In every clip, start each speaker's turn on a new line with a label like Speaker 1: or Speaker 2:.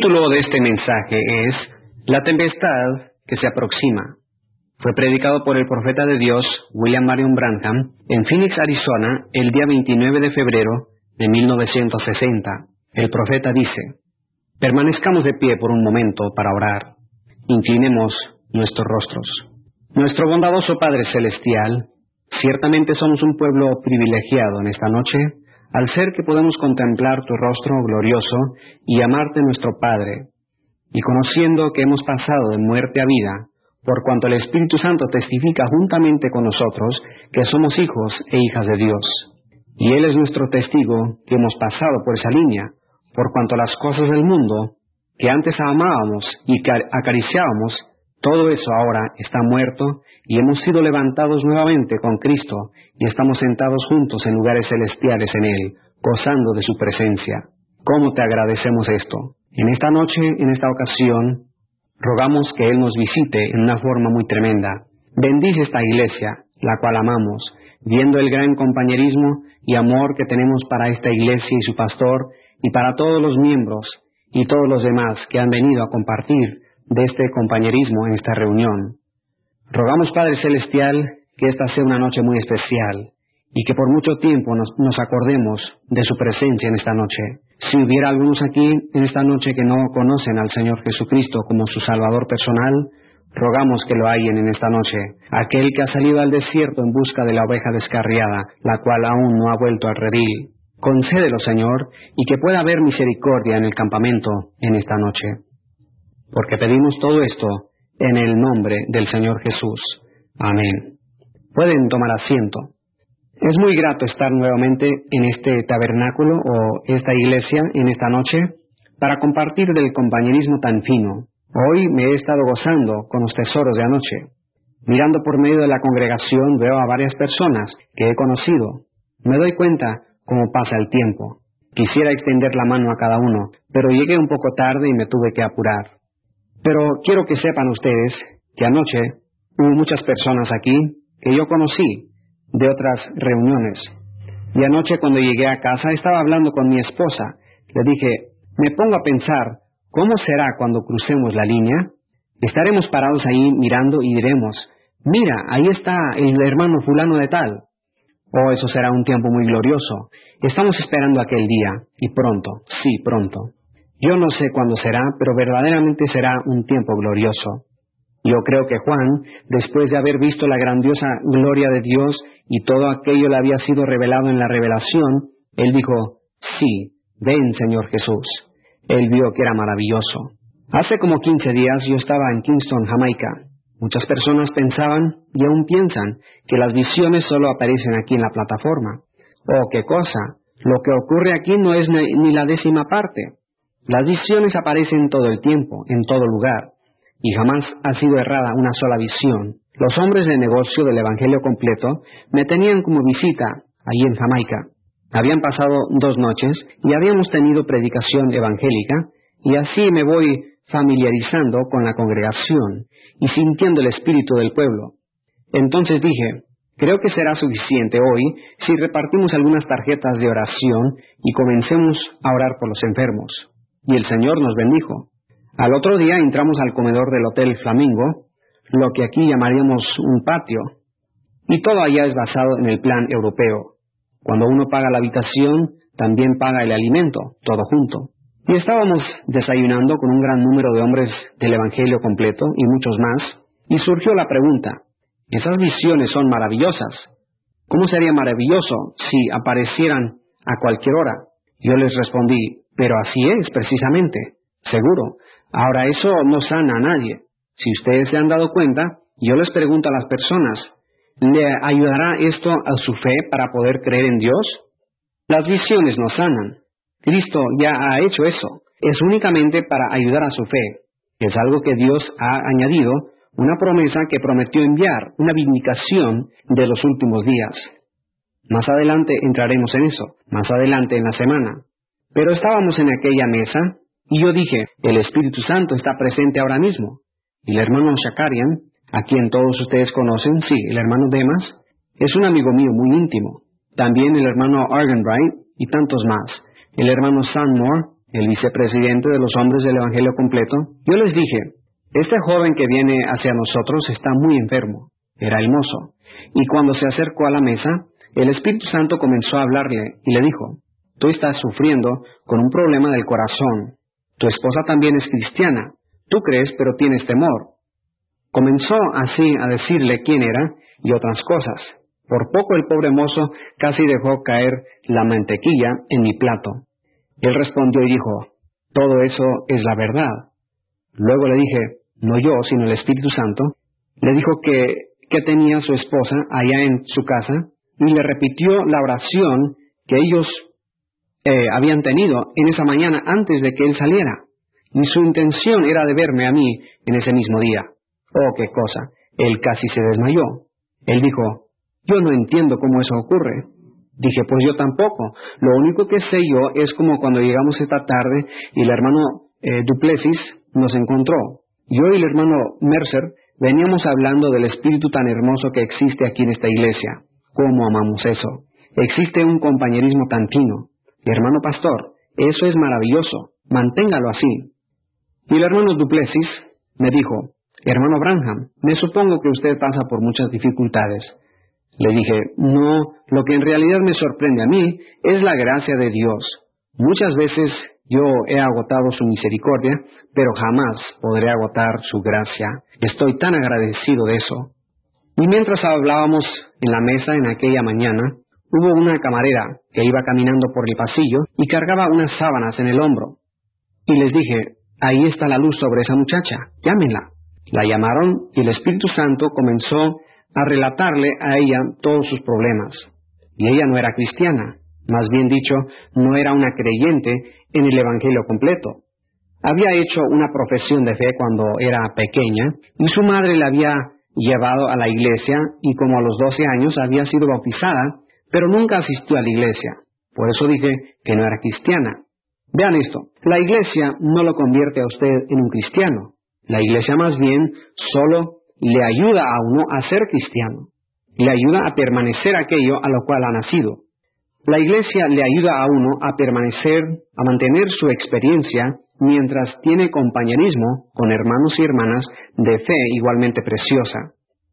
Speaker 1: título de este mensaje es La tempestad que se aproxima. Fue predicado por el profeta de Dios, William Marion Branham, en Phoenix, Arizona, el día 29 de febrero de 1960. El profeta dice: permanezcamos de pie por un momento para orar. Inclinemos nuestros rostros. Nuestro bondadoso Padre Celestial, ciertamente somos un pueblo privilegiado en esta noche, al ser que podemos contemplar tu rostro glorioso y llamarte nuestro Padre, y conociendo que hemos pasado de muerte a vida, por cuanto el Espíritu Santo testifica juntamente con nosotros que somos hijos e hijas de Dios. Y Él es nuestro testigo que hemos pasado por esa línea, por cuanto las cosas del mundo, que antes amábamos y que acariciábamos, todo eso ahora está muerto, y hemos sido levantados nuevamente con Cristo, y estamos sentados juntos en lugares celestiales en Él, gozando de su presencia. ¿Cómo te agradecemos esto? En esta noche, en esta ocasión, rogamos que Él nos visite en una forma muy tremenda. Bendice esta iglesia, la cual amamos, viendo el gran compañerismo y amor que tenemos para esta iglesia y su pastor, y para todos los miembros y todos los demás que han venido a compartir de este compañerismo en esta reunión. Rogamos, Padre Celestial, que esta sea una noche muy especial y que por mucho tiempo nos acordemos de su presencia en esta noche. Si hubiera algunos aquí en esta noche que no conocen al Señor Jesucristo como su Salvador personal, rogamos que lo hallen en esta noche. Aquel que ha salido al desierto en busca de la oveja descarriada, la cual aún no ha vuelto al redil. Concédelo, Señor, y que pueda haber misericordia en el campamento en esta noche. Porque pedimos todo esto en el nombre del Señor Jesús. Amén. Pueden tomar asiento. Es muy grato estar nuevamente en este tabernáculo o esta iglesia en esta noche para compartir del compañerismo tan fino. Hoy me he estado gozando con los tesoros de anoche. Mirando por medio de la congregación veo a varias personas que he conocido. Me doy cuenta cómo pasa el tiempo. Quisiera extender la mano a cada uno, pero llegué un poco tarde y me tuve que apurar. Pero quiero que sepan ustedes que anoche hubo muchas personas aquí que yo conocí de otras reuniones. Y anoche cuando llegué a casa estaba hablando con mi esposa. Le dije, me pongo a pensar, ¿cómo será cuando crucemos la línea? Estaremos parados ahí mirando y diremos, mira, ahí está el hermano fulano de tal. Oh, eso será un tiempo muy glorioso. Estamos esperando aquel día, y pronto, sí, pronto. Yo no sé cuándo será, pero verdaderamente será un tiempo glorioso. Yo creo que Juan, después de haber visto la grandiosa gloria de Dios y todo aquello le había sido revelado en la revelación, él dijo, sí, ven, Señor Jesús. Él vio que era maravilloso. Hace como 15 días yo estaba en Kingston, Jamaica. Muchas personas pensaban, y aún piensan, que las visiones solo aparecen aquí en la plataforma. Oh, qué cosa, lo que ocurre aquí no es ni la 10ª parte. Las visiones aparecen todo el tiempo, en todo lugar, y jamás ha sido errada una sola visión. Los hombres de negocio del Evangelio completo me tenían como visita allí en Jamaica. Habían pasado 2 noches y habíamos tenido predicación evangélica, y así me voy familiarizando con la congregación y sintiendo el espíritu del pueblo. Entonces dije, creo que será suficiente hoy si repartimos algunas tarjetas de oración y comencemos a orar por los enfermos. Y el Señor nos bendijo. Al otro día entramos al comedor del Hotel Flamingo, lo que aquí llamaríamos un patio, y todo allá es basado en el plan europeo. Cuando uno paga la habitación, también paga el alimento, todo junto. Y estábamos desayunando con un gran número de hombres del Evangelio completo y muchos más, y surgió la pregunta, esas visiones son maravillosas. ¿Cómo sería maravilloso si aparecieran a cualquier hora? Yo les respondí, pero así es precisamente, seguro. Ahora eso no sana a nadie. Si ustedes se han dado cuenta, yo les pregunto a las personas, ¿le ayudará esto a su fe para poder creer en Dios? Las visiones no sanan. Cristo ya ha hecho eso. Es únicamente para ayudar a su fe. Es algo que Dios ha añadido, una promesa que prometió enviar, una vindicación de los últimos días. Más adelante entraremos en eso, más adelante en la semana. Pero estábamos en aquella mesa, y yo dije, el Espíritu Santo está presente ahora mismo. Y el hermano Shakarian, a quien todos ustedes conocen, sí, el hermano Demas, es un amigo mío muy íntimo. También el hermano Argenbright y tantos más. El hermano Sanmore, el vicepresidente de los hombres del Evangelio completo, yo les dije, este joven que viene hacia nosotros está muy enfermo. Era el mozo. Y cuando se acercó a la mesa, el Espíritu Santo comenzó a hablarle y le dijo, tú estás sufriendo con un problema del corazón. Tu esposa también es cristiana. Tú crees, pero tienes temor. Comenzó así a decirle quién era y otras cosas. Por poco el pobre mozo casi dejó caer la mantequilla en mi plato. Él respondió y dijo, todo eso es la verdad. Luego le dije, no yo, sino el Espíritu Santo, le dijo que tenía su esposa allá en su casa y le repitió la oración que ellos habían tenido en esa mañana antes de que él saliera. Y su intención era de verme a mí en ese mismo día. Oh, qué cosa. Él casi se desmayó. Él dijo, yo no entiendo cómo eso ocurre. Dije, pues yo tampoco. Lo único que sé yo es como cuando llegamos esta tarde y el hermano Duplessis nos encontró. Yo y el hermano Mercer veníamos hablando del espíritu tan hermoso que existe aquí en esta iglesia. ¿Cómo amamos eso? Existe un compañerismo tan fino. Y hermano pastor, eso es maravilloso. Manténgalo así. Y el hermano Duplessis me dijo, hermano Branham, me supongo que usted pasa por muchas dificultades. Le dije, no, lo que en realidad me sorprende a mí es la gracia de Dios. Muchas veces yo he agotado su misericordia, pero jamás podré agotar su gracia. Estoy tan agradecido de eso. Y mientras hablábamos en la mesa en aquella mañana, hubo una camarera que iba caminando por el pasillo y cargaba unas sábanas en el hombro. Y les dije, ahí está la luz sobre esa muchacha, llámenla. La llamaron y el Espíritu Santo comenzó a relatarle a ella todos sus problemas. Y ella no era cristiana, más bien dicho, no era una creyente en el Evangelio completo. Había hecho una profesión de fe cuando era pequeña y su madre la había llevado a la iglesia y como a los 12 años había sido bautizada, pero nunca asistió a la iglesia. Por eso dije que no era cristiana. Vean esto, la iglesia no lo convierte a usted en un cristiano. La iglesia más bien solo le ayuda a uno a ser cristiano. Le ayuda a permanecer aquello a lo cual ha nacido. La iglesia le ayuda a uno a permanecer, a mantener su experiencia mientras tiene compañerismo con hermanos y hermanas de fe igualmente preciosa.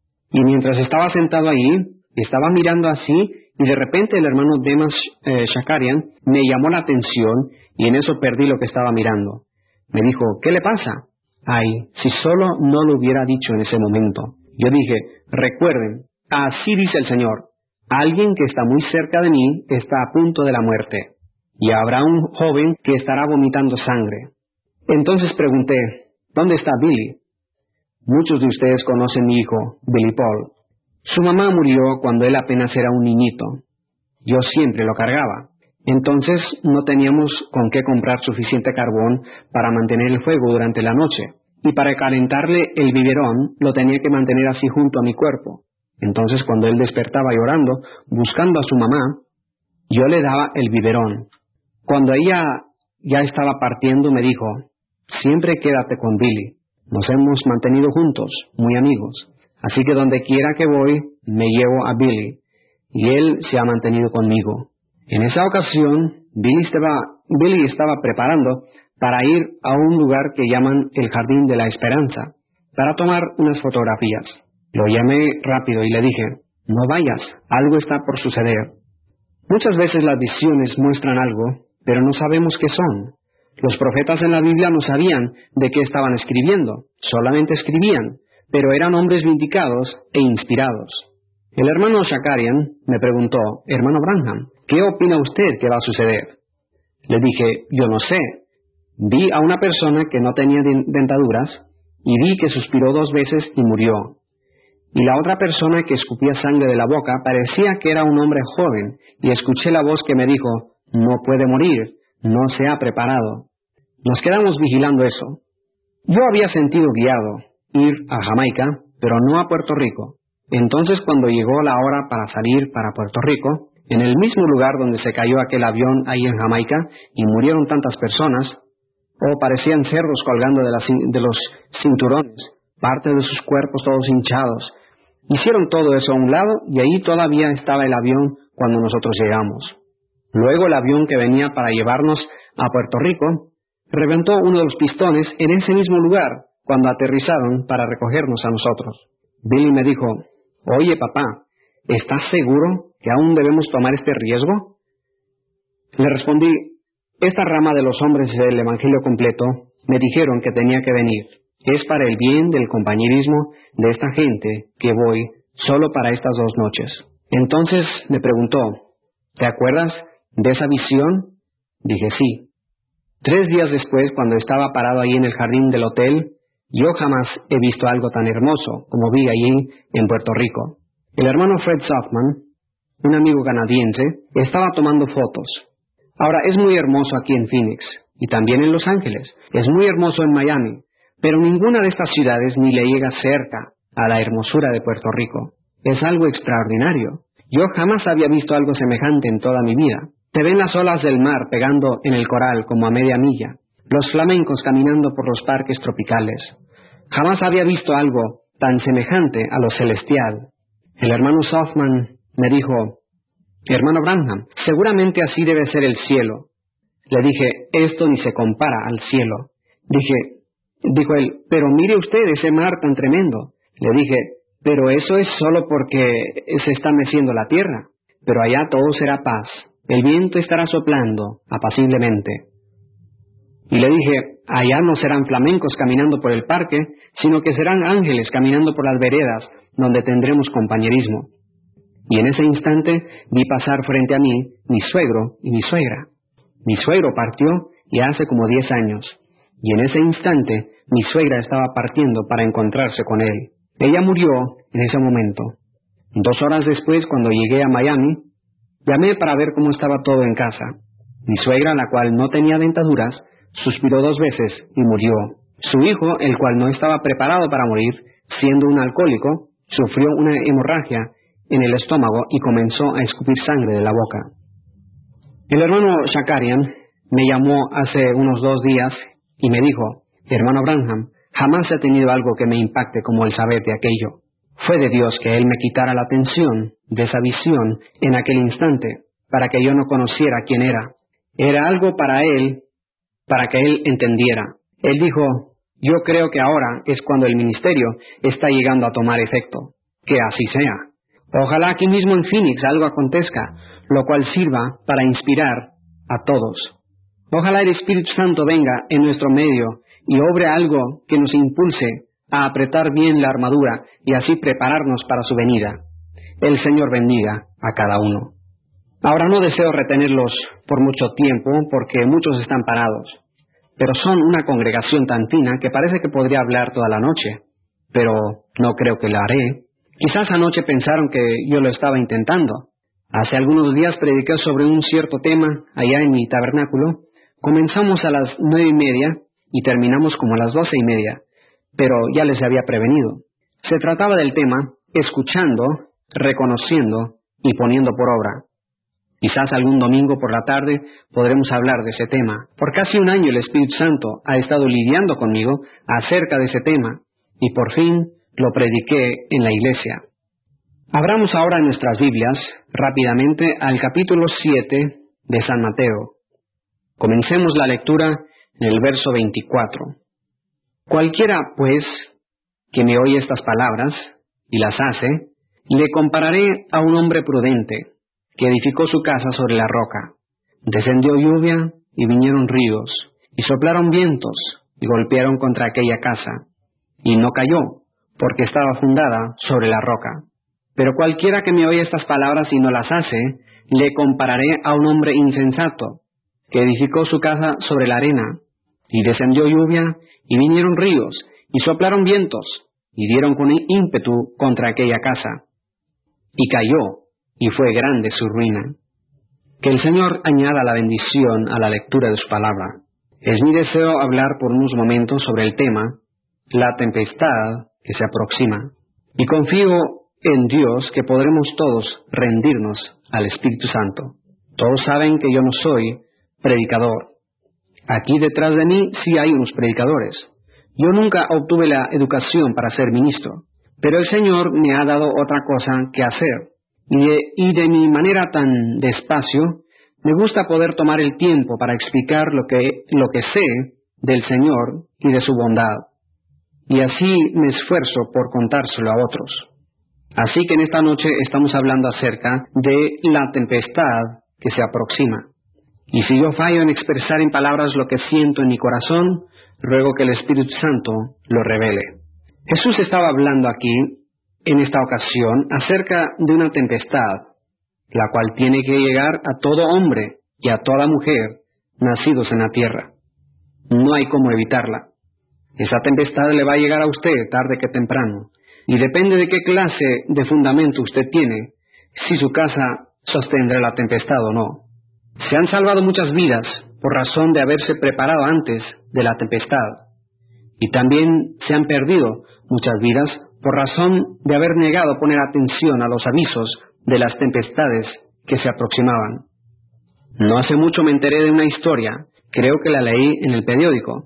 Speaker 1: Y mientras estaba sentado allí, estaba mirando así y de repente el hermano Demas Shakarian me llamó la atención y en eso perdí lo que estaba mirando. Me dijo, ¿qué le pasa? Ay, si solo no lo hubiera dicho en ese momento. Yo dije, recuerden, así dice el Señor, alguien que está muy cerca de mí está a punto de la muerte, y habrá un joven que estará vomitando sangre. Entonces pregunté, ¿dónde está Billy? Muchos de ustedes conocen mi hijo, Billy Paul. Su mamá murió cuando él apenas era un niñito. Yo siempre lo cargaba. Entonces no teníamos con qué comprar suficiente carbón para mantener el fuego durante la noche, y para calentarle el biberón lo tenía que mantener así junto a mi cuerpo. Entonces cuando él despertaba llorando, buscando a su mamá, yo le daba el biberón. Cuando ella ya estaba partiendo me dijo, siempre quédate con Billy. Nos hemos mantenido juntos, muy amigos. Así que donde quiera que voy, me llevo a Billy, y él se ha mantenido conmigo. En esa ocasión, Billy estaba preparando para ir a un lugar que llaman el Jardín de la Esperanza, para tomar unas fotografías. Lo llamé rápido y le dije, no vayas, algo está por suceder. Muchas veces las visiones muestran algo, pero no sabemos qué son. Los profetas en la Biblia no sabían de qué estaban escribiendo, solamente escribían, pero eran hombres vindicados e inspirados. El hermano Shakarian me preguntó, hermano Branham, ¿qué opina usted que va a suceder? Le dije, yo no sé. Vi a una persona que no tenía dentaduras y vi que suspiró 2 veces y murió. Y la otra persona que escupía sangre de la boca parecía que era un hombre joven y escuché la voz que me dijo, no puede morir, no se ha preparado. Nos quedamos vigilando eso. Yo había sentido guiado ir a Jamaica, pero no a Puerto Rico. Entonces cuando llegó la hora para salir para Puerto Rico, en el mismo lugar donde se cayó aquel avión ahí en Jamaica y murieron tantas personas, parecían cerdos colgando de los cinturones, parte de sus cuerpos todos hinchados. Hicieron todo eso a un lado y ahí todavía estaba el avión cuando nosotros llegamos. Luego el avión que venía para llevarnos a Puerto Rico reventó uno de los pistones en ese mismo lugar cuando aterrizaron para recogernos a nosotros. Billy me dijo, «Oye, papá, ¿estás seguro que aún debemos tomar este riesgo?» Le respondí, «Esta rama de los hombres del Evangelio completo me dijeron que tenía que venir. Es para el bien del compañerismo de esta gente que voy solo para estas 2 noches». Entonces me preguntó, «¿Te acuerdas de esa visión?» Dije, «Sí». 3 días después, cuando estaba parado ahí en el jardín del hotel, yo jamás he visto algo tan hermoso como vi allí en Puerto Rico. El hermano Fred Softman, un amigo canadiense, estaba tomando fotos. Ahora, es muy hermoso aquí en Phoenix, y también en Los Ángeles. Es muy hermoso en Miami, pero ninguna de estas ciudades ni le llega cerca a la hermosura de Puerto Rico. Es algo extraordinario. Yo jamás había visto algo semejante en toda mi vida. Se ven las olas del mar pegando en el coral como a media milla, los flamencos caminando por los parques tropicales. Jamás había visto algo tan semejante a lo celestial. El hermano Softman me dijo, «Hermano Branham, seguramente así debe ser el cielo». Le dije, «Esto ni se compara al cielo». Dijo él, «Pero mire usted ese mar tan tremendo». Le dije, «Pero eso es solo porque se está meciendo la tierra. Pero allá todo será paz. El viento estará soplando apaciblemente». Y le dije, «Allá no serán flamencos caminando por el parque, sino que serán ángeles caminando por las veredas, donde tendremos compañerismo». Y en ese instante vi pasar frente a mí mi suegro y mi suegra. Mi suegro partió ya hace como 10 años, y en ese instante mi suegra estaba partiendo para encontrarse con él. Ella murió en ese momento. 2 horas después, cuando llegué a Miami, llamé para ver cómo estaba todo en casa. Mi suegra, la cual no tenía dentaduras, suspiró 2 veces y murió. Su hijo, el cual no estaba preparado para morir, siendo un alcohólico, sufrió una hemorragia en el estómago y comenzó a escupir sangre de la boca. El hermano Shakarian me llamó hace unos 2 días y me dijo, «Hermano Branham, jamás he tenido algo que me impacte como el saber de aquello. Fue de Dios que Él me quitara la atención de esa visión en aquel instante, para que yo no conociera quién era. Era algo para Él, para que Él entendiera». Él dijo, «Yo creo que ahora es cuando el ministerio está llegando a tomar efecto. Que así sea. Ojalá aquí mismo en Phoenix algo acontezca, lo cual sirva para inspirar a todos. Ojalá el Espíritu Santo venga en nuestro medio y obre algo que nos impulse a apretar bien la armadura y así prepararnos para su venida. El Señor bendiga a cada uno». Ahora no deseo retenerlos por mucho tiempo porque muchos están parados, pero son una congregación tan fina que parece que podría hablar toda la noche, pero no creo que lo haré. Quizás anoche pensaron que yo lo estaba intentando. Hace algunos días prediqué sobre un cierto tema allá en mi tabernáculo. Comenzamos a las 9:30 y terminamos como a las 12:30, pero ya les había prevenido. Se trataba del tema escuchando, reconociendo y poniendo por obra. Quizás algún domingo por la tarde podremos hablar de ese tema. Por casi un año el Espíritu Santo ha estado lidiando conmigo acerca de ese tema y por fin lo prediqué en la iglesia. Abramos ahora nuestras Biblias rápidamente al capítulo 7 de San Mateo. Comencemos la lectura en el verso 24. «Cualquiera, pues, que me oye estas palabras y las hace, le compararé a un hombre prudente, que edificó su casa sobre la roca. Descendió lluvia y vinieron ríos, y soplaron vientos y golpearon contra aquella casa, y no cayó, porque estaba fundada sobre la roca. Pero cualquiera que me oye estas palabras y no las hace, le compararé a un hombre insensato, que edificó su casa sobre la arena, y descendió lluvia y vinieron ríos, y soplaron vientos, y dieron con ímpetu contra aquella casa, y cayó, y fue grande su ruina». Que el Señor añada la bendición a la lectura de su palabra. Es mi deseo hablar por unos momentos sobre el tema, la tempestad que se aproxima, y confío en Dios que podremos todos rendirnos al Espíritu Santo. Todos saben que yo no soy predicador. Aquí detrás de mí sí hay unos predicadores. Yo nunca obtuve la educación para ser ministro, pero el Señor me ha dado otra cosa que hacer. Y de mi manera tan despacio, me gusta poder tomar el tiempo para explicar lo que sé del Señor y de su bondad, y así me esfuerzo por contárselo a otros. Así que en esta noche estamos hablando acerca de la tempestad que se aproxima. Y si yo fallo en expresar en palabras lo que siento en mi corazón, ruego que el Espíritu Santo lo revele. Jesús estaba hablando aquí, en esta ocasión, acerca de una tempestad, la cual tiene que llegar a todo hombre y a toda mujer nacidos en la tierra. No hay cómo evitarla. Esa tempestad le va a llegar a usted tarde que temprano, y depende de qué clase de fundamento usted tiene, si su casa sostendrá la tempestad o no. Se han salvado muchas vidas por razón de haberse preparado antes de la tempestad, y también se han perdido muchas vidas por razón de haber negado poner atención a los avisos de las tempestades que se aproximaban. No hace mucho me enteré de una historia, creo que la leí en el periódico,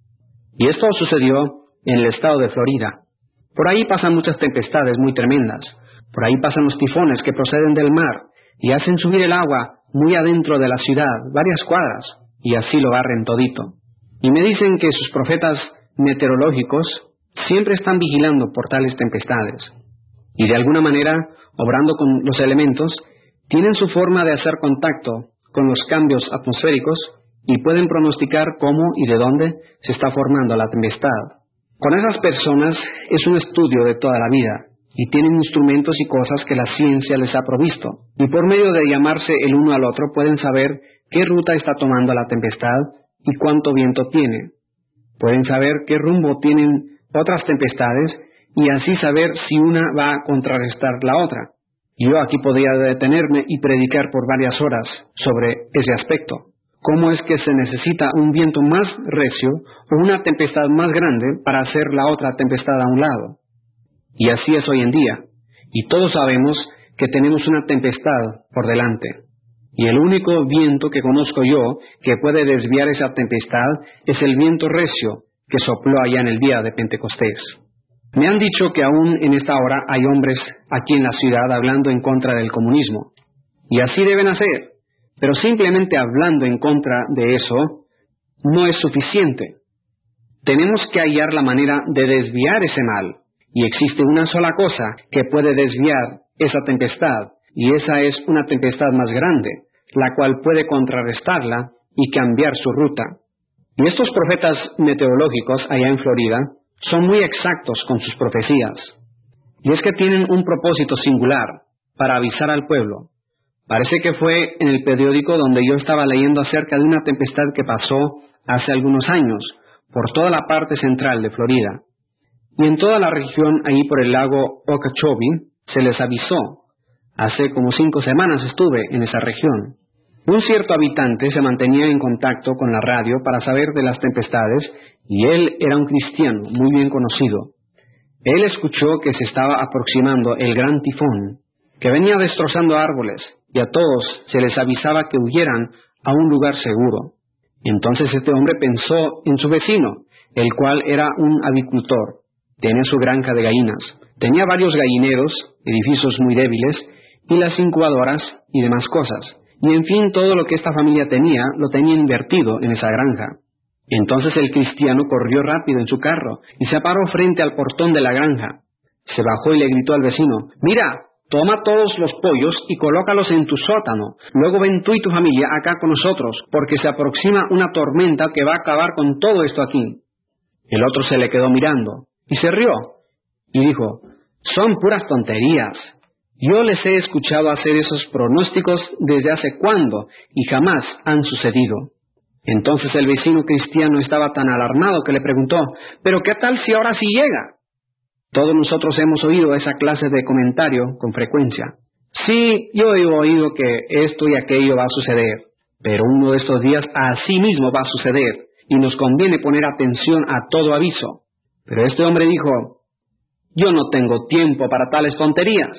Speaker 1: y esto sucedió en el estado de Florida. Por ahí pasan muchas tempestades muy tremendas, por ahí pasan los tifones que proceden del mar y hacen subir el agua muy adentro de la ciudad, varias cuadras, y así lo barren todito. Y me dicen que sus profetas meteorológicos siempre están vigilando por tales tempestades, y de alguna manera, obrando con los elementos, tienen su forma de hacer contacto con los cambios atmosféricos y pueden pronosticar cómo y de dónde se está formando la tempestad. Con esas personas es un estudio de toda la vida, y tienen instrumentos y cosas que la ciencia les ha provisto, y por medio de llamarse el uno al otro pueden saber qué ruta está tomando la tempestad y cuánto viento tiene. Pueden saber qué rumbo tienen otras tempestades y así saber si una va a contrarrestar la otra. Yo aquí podría detenerme y predicar por varias horas sobre ese aspecto. ¿Cómo es que se necesita un viento más recio o una tempestad más grande para hacer la otra tempestad a un lado? Y así es hoy en día, y todos sabemos que tenemos una tempestad por delante. Y el único viento que conozco yo que puede desviar esa tempestad es el viento recio que sopló allá en el día de Pentecostés. Me han dicho que aún en esta hora hay hombres aquí en la ciudad hablando en contra del comunismo, y así deben hacer, pero simplemente hablando en contra de eso no es suficiente. Tenemos que hallar la manera de desviar ese mal. Y existe una sola cosa que puede desviar esa tempestad, y esa es una tempestad más grande, la cual puede contrarrestarla y cambiar su ruta. Y estos profetas meteorológicos allá en Florida son muy exactos con sus profecías. Y es que tienen un propósito singular, para avisar al pueblo. Parece que fue en el periódico donde yo estaba leyendo acerca de una tempestad que pasó hace algunos años, por toda la parte central de Florida. Y en toda la región, ahí por el lago Okeechobee, se les avisó. Hace como 5 semanas estuve en esa región. Un cierto habitante se mantenía en contacto con la radio para saber de las tempestades, y él era un cristiano muy bien conocido. Él escuchó que se estaba aproximando el gran tifón, que venía destrozando árboles, y a todos se les avisaba que huyeran a un lugar seguro. Entonces este hombre pensó en su vecino, el cual era un avicultor. Tenía su granja de gallinas, tenía varios gallineros, edificios muy débiles, y las incubadoras y demás cosas. Y en fin, todo lo que esta familia tenía, lo tenía invertido en esa granja. Entonces el cristiano corrió rápido en su carro, y se paró frente al portón de la granja. Se bajó y le gritó al vecino: «Mira, toma todos los pollos y colócalos en tu sótano. Luego ven tú y tu familia acá con nosotros, porque se aproxima una tormenta que va a acabar con todo esto aquí». El otro se le quedó mirando, y se rió, y dijo: «Son puras tonterías. Yo les he escuchado hacer esos pronósticos desde hace cuándo, y jamás han sucedido». Entonces el vecino cristiano estaba tan alarmado que le preguntó: «¿Pero qué tal si ahora sí llega?». Todos nosotros hemos oído esa clase de comentario con frecuencia. «Sí, yo he oído que esto y aquello va a suceder, pero uno de estos días así mismo va a suceder, y nos conviene poner atención a todo aviso». Pero este hombre dijo: «Yo no tengo tiempo para tales tonterías.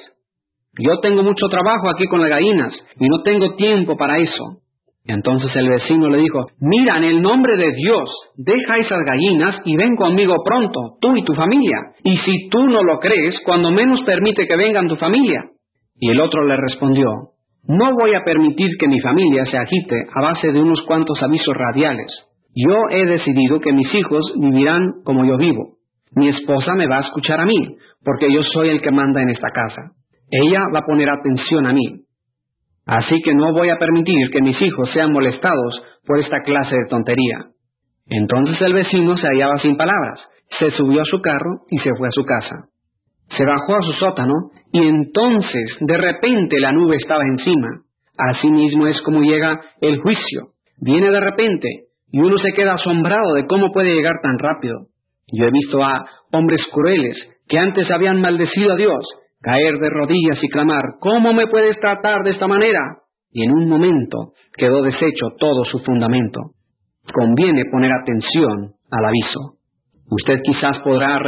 Speaker 1: Yo tengo mucho trabajo aquí con las gallinas, y no tengo tiempo para eso». Entonces el vecino le dijo: «Mira, en el nombre de Dios, deja esas gallinas y ven conmigo pronto, tú y tu familia. Y si tú no lo crees, cuando menos permite que vengan tu familia». Y el otro le respondió: «No voy a permitir que mi familia se agite a base de unos cuantos avisos radiales. Yo he decidido que mis hijos vivirán como yo vivo. Mi esposa me va a escuchar a mí, porque yo soy el que manda en esta casa. Ella va a poner atención a mí. Así que no voy a permitir que mis hijos sean molestados por esta clase de tontería. Entonces el vecino se hallaba sin palabras, se subió a su carro y se fue a su casa. Se bajó a su sótano y entonces de repente la nube estaba encima. Así mismo es como llega el juicio. Viene de repente y uno se queda asombrado de cómo puede llegar tan rápido. Yo he visto a hombres crueles que antes habían maldecido a Dios, caer de rodillas y clamar, ¿cómo me puedes tratar de esta manera? Y en un momento quedó deshecho todo su fundamento. Conviene poner atención al aviso. Usted quizás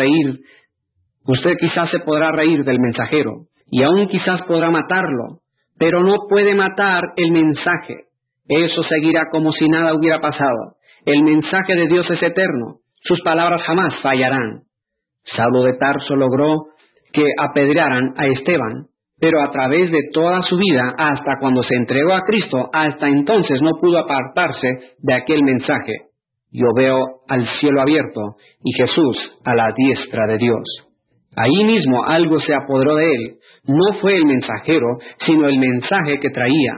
Speaker 1: se podrá reír del mensajero, y aún quizás podrá matarlo, pero no puede matar el mensaje. Eso seguirá como si nada hubiera pasado. El mensaje de Dios es eterno. Sus palabras jamás fallarán. Saulo de Tarso logró que apedrearan a Esteban, pero a través de toda su vida, hasta cuando se entregó a Cristo, hasta entonces no pudo apartarse de aquel mensaje. Yo veo al cielo abierto y Jesús a la diestra de Dios. Ahí mismo algo se apoderó de él. No fue el mensajero, sino el mensaje que traía.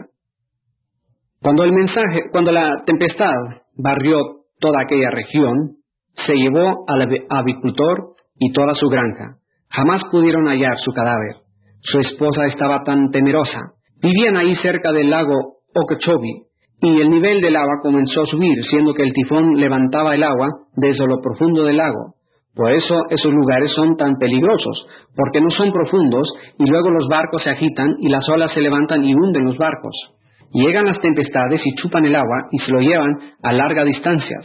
Speaker 1: Cuando la tempestad barrió toda aquella región, se llevó al avicultor y toda su granja. Jamás pudieron hallar su cadáver. Su esposa estaba tan temerosa. Vivían ahí cerca del lago Okeechobee, y el nivel del agua comenzó a subir, siendo que el tifón levantaba el agua desde lo profundo del lago. Por eso esos lugares son tan peligrosos, porque no son profundos, y luego los barcos se agitan, y las olas se levantan y hunden los barcos. Llegan las tempestades y chupan el agua, y se lo llevan a largas distancias.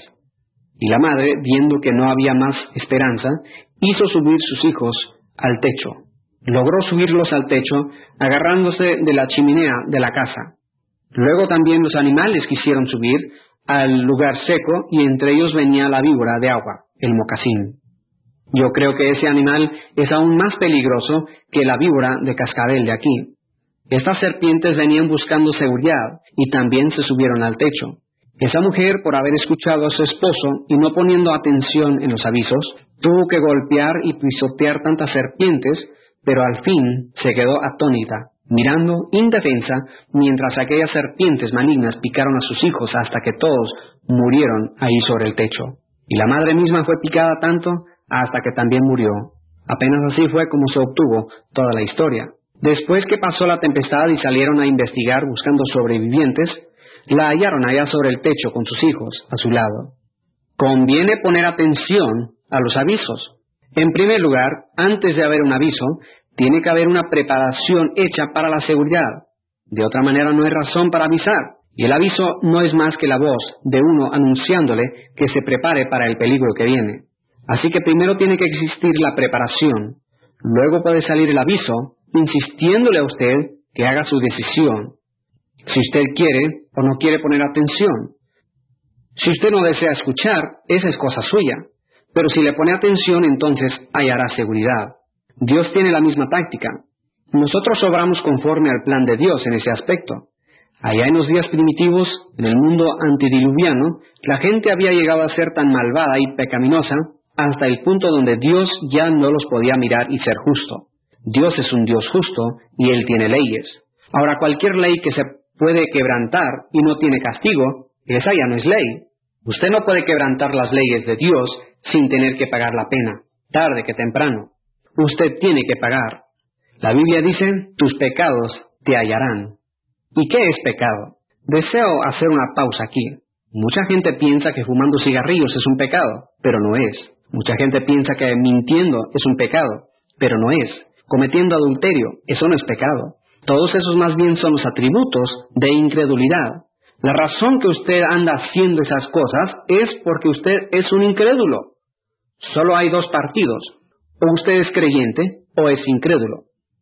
Speaker 1: Y la madre, viendo que no había más esperanza, hizo subir sus hijos al techo. Logró subirlos al techo, agarrándose de la chimenea de la casa. Luego también los animales quisieron subir al lugar seco, y entre ellos venía la víbora de agua, el mocasín. Yo creo que ese animal es aún más peligroso que la víbora de cascabel de aquí. Estas serpientes venían buscando seguridad, y también se subieron al techo. Esa mujer, por haber escuchado a su esposo y no poniendo atención en los avisos, tuvo que golpear y pisotear tantas serpientes, pero al fin se quedó atónita, mirando indefensa, mientras aquellas serpientes malignas picaron a sus hijos hasta que todos murieron ahí sobre el techo. Y la madre misma fue picada tanto hasta que también murió. Apenas así fue como se obtuvo toda la historia. Después que pasó la tempestad y salieron a investigar buscando sobrevivientes, la hallaron allá sobre el techo con sus hijos a su lado. Conviene poner atención a los avisos. En primer lugar, antes de haber un aviso, tiene que haber una preparación hecha para la seguridad. De otra manera no hay razón para avisar. Y el aviso no es más que la voz de uno anunciándole que se prepare para el peligro que viene. Así que primero tiene que existir la preparación. Luego puede salir el aviso, insistiéndole a usted que haga su decisión. Si usted quiere o no quiere poner atención. Si usted no desea escuchar, esa es cosa suya. Pero si le pone atención, entonces hallará seguridad. Dios tiene la misma táctica. Nosotros obramos conforme al plan de Dios en ese aspecto. Allá en los días primitivos, en el mundo antediluviano, la gente había llegado a ser tan malvada y pecaminosa hasta el punto donde Dios ya no los podía mirar y ser justo. Dios es un Dios justo y Él tiene leyes. Ahora, cualquier ley que se puede quebrantar y no tiene castigo, esa ya no es ley. Usted no puede quebrantar las leyes de Dios sin tener que pagar la pena, tarde que temprano. Usted tiene que pagar. La Biblia dice, tus pecados te hallarán. ¿Y qué es pecado? Deseo hacer una pausa aquí. Mucha gente piensa que fumando cigarrillos es un pecado, pero no es. Mucha gente piensa que mintiendo es un pecado, pero no es. Cometiendo adulterio, eso no es pecado. Todos esos más bien son los atributos de incredulidad. La razón que usted anda haciendo esas cosas es porque usted es un incrédulo. Solo hay dos partidos. O usted es creyente o es incrédulo.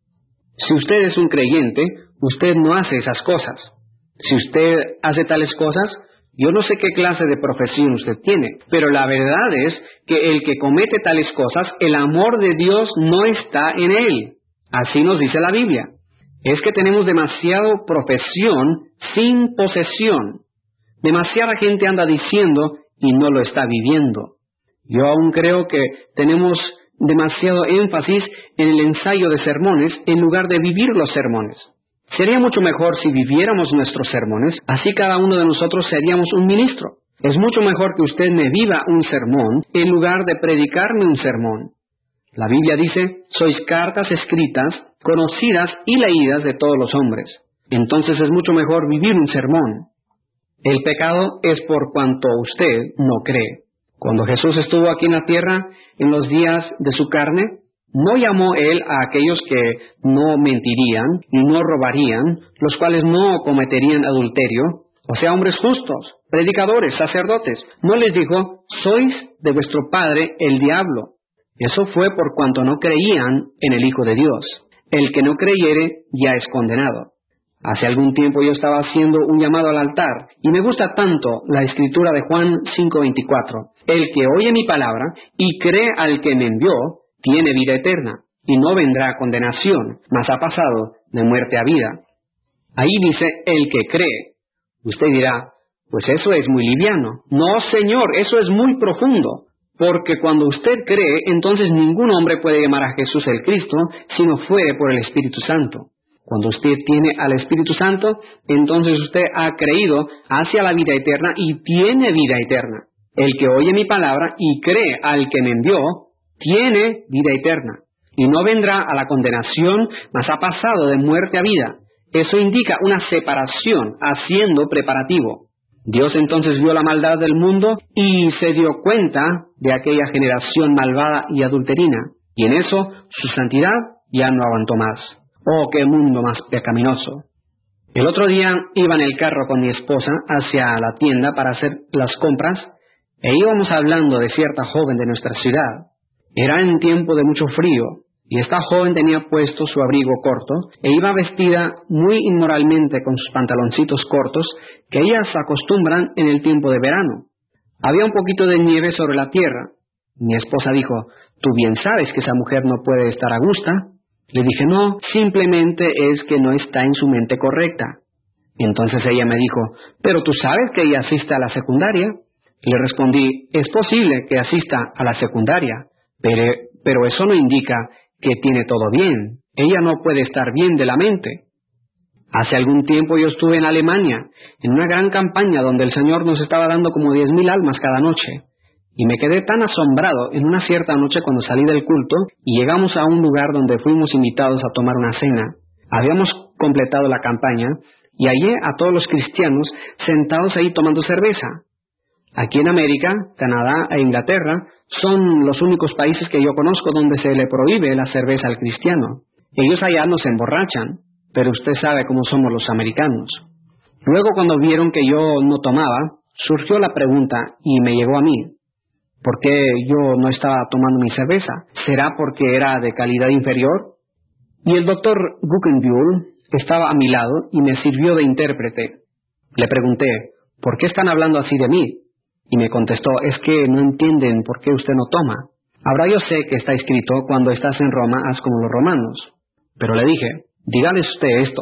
Speaker 1: Si usted es un creyente, usted no hace esas cosas. Si usted hace tales cosas, yo no sé qué clase de profesión usted tiene, pero la verdad es que el que comete tales cosas, el amor de Dios no está en él. Así nos dice la Biblia. Es que tenemos demasiado profesión sin posesión. Demasiada gente anda diciendo y no lo está viviendo. Yo aún creo que tenemos demasiado énfasis en el ensayo de sermones en lugar de vivir los sermones. Sería mucho mejor si viviéramos nuestros sermones, así cada uno de nosotros seríamos un ministro. Es mucho mejor que usted me viva un sermón en lugar de predicarme un sermón. La Biblia dice, sois cartas escritas, conocidas y leídas de todos los hombres. Entonces es mucho mejor vivir un sermón. El pecado es por cuanto usted no cree. Cuando Jesús estuvo aquí en la tierra, en los días de su carne, no llamó Él a aquellos que no mentirían y no robarían, los cuales no cometerían adulterio, o sea, hombres justos, predicadores, sacerdotes. No les dijo, sois de vuestro padre el diablo. Eso fue por cuanto no creían en el Hijo de Dios. El que no creyere ya es condenado. Hace algún tiempo yo estaba haciendo un llamado al altar, y me gusta tanto la escritura de Juan 5:24. El que oye mi palabra y cree al que me envió, tiene vida eterna, y no vendrá a condenación, mas ha pasado de muerte a vida. Ahí dice, el que cree. Usted dirá, pues eso es muy liviano. No, señor, eso es muy profundo. Porque cuando usted cree, entonces ningún hombre puede llamar a Jesús el Cristo, si no fuere por el Espíritu Santo. Cuando usted tiene al Espíritu Santo, entonces usted ha creído hacia la vida eterna y tiene vida eterna. El que oye mi palabra y cree al que me envió, tiene vida eterna, y no vendrá a la condenación, mas ha pasado de muerte a vida. Eso indica una separación, haciendo preparativo. Dios entonces vio la maldad del mundo y se dio cuenta de aquella generación malvada y adulterina, y en eso su santidad ya no aguantó más. ¡Oh, qué mundo más pecaminoso! El otro día iba en el carro con mi esposa hacia la tienda para hacer las compras, e íbamos hablando de cierta joven de nuestra ciudad. Era en tiempo de mucho frío, y esta joven tenía puesto su abrigo corto, e iba vestida muy inmoralmente con sus pantaloncitos cortos, que ellas acostumbran en el tiempo de verano. Había un poquito de nieve sobre la tierra. Mi esposa dijo, «Tú bien sabes que esa mujer no puede estar a gusto». Le dije, «No, simplemente es que no está en su mente correcta». Entonces ella me dijo, «Pero tú sabes que ella asiste a la secundaria». Le respondí, «Es posible que asista a la secundaria, pero eso no indica que tiene todo bien. Ella no puede estar bien de la mente». Hace algún tiempo yo estuve en Alemania, en una gran campaña donde el Señor nos estaba dando como 10,000 almas cada noche. Y me quedé tan asombrado en una cierta noche cuando salí del culto y llegamos a un lugar donde fuimos invitados a tomar una cena. Habíamos completado la campaña y hallé a todos los cristianos sentados ahí tomando cerveza. Aquí en América, Canadá e Inglaterra son los únicos países que yo conozco donde se le prohíbe la cerveza al cristiano. Ellos allá no se emborrachan, pero usted sabe cómo somos los americanos. Luego, cuando vieron que yo no tomaba, surgió la pregunta y me llegó a mí. ¿Por qué yo no estaba tomando mi cerveza? ¿Será porque era de calidad inferior? Y el doctor Guggenbuhl estaba a mi lado y me sirvió de intérprete. Le pregunté, ¿por qué están hablando así de mí? Y me contestó, es que no entienden por qué usted no toma. Ahora yo sé que está escrito, cuando estás en Roma, haz como los romanos. Pero le dije, dígales usted esto.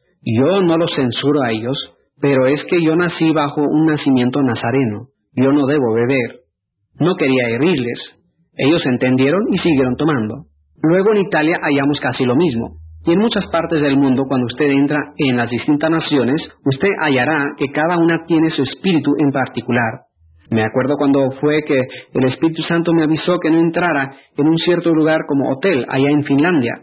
Speaker 1: Yo no los censuro a ellos, pero es que yo nací bajo un nacimiento nazareno. Yo no debo beber. No quería herirles. Ellos entendieron y siguieron tomando. Luego en Italia hallamos casi lo mismo. Y en muchas partes del mundo, cuando usted entra en las distintas naciones, usted hallará que cada una tiene su espíritu en particular. Me acuerdo cuando fue que el Espíritu Santo me avisó que no entrara en un cierto lugar como hotel allá en Finlandia.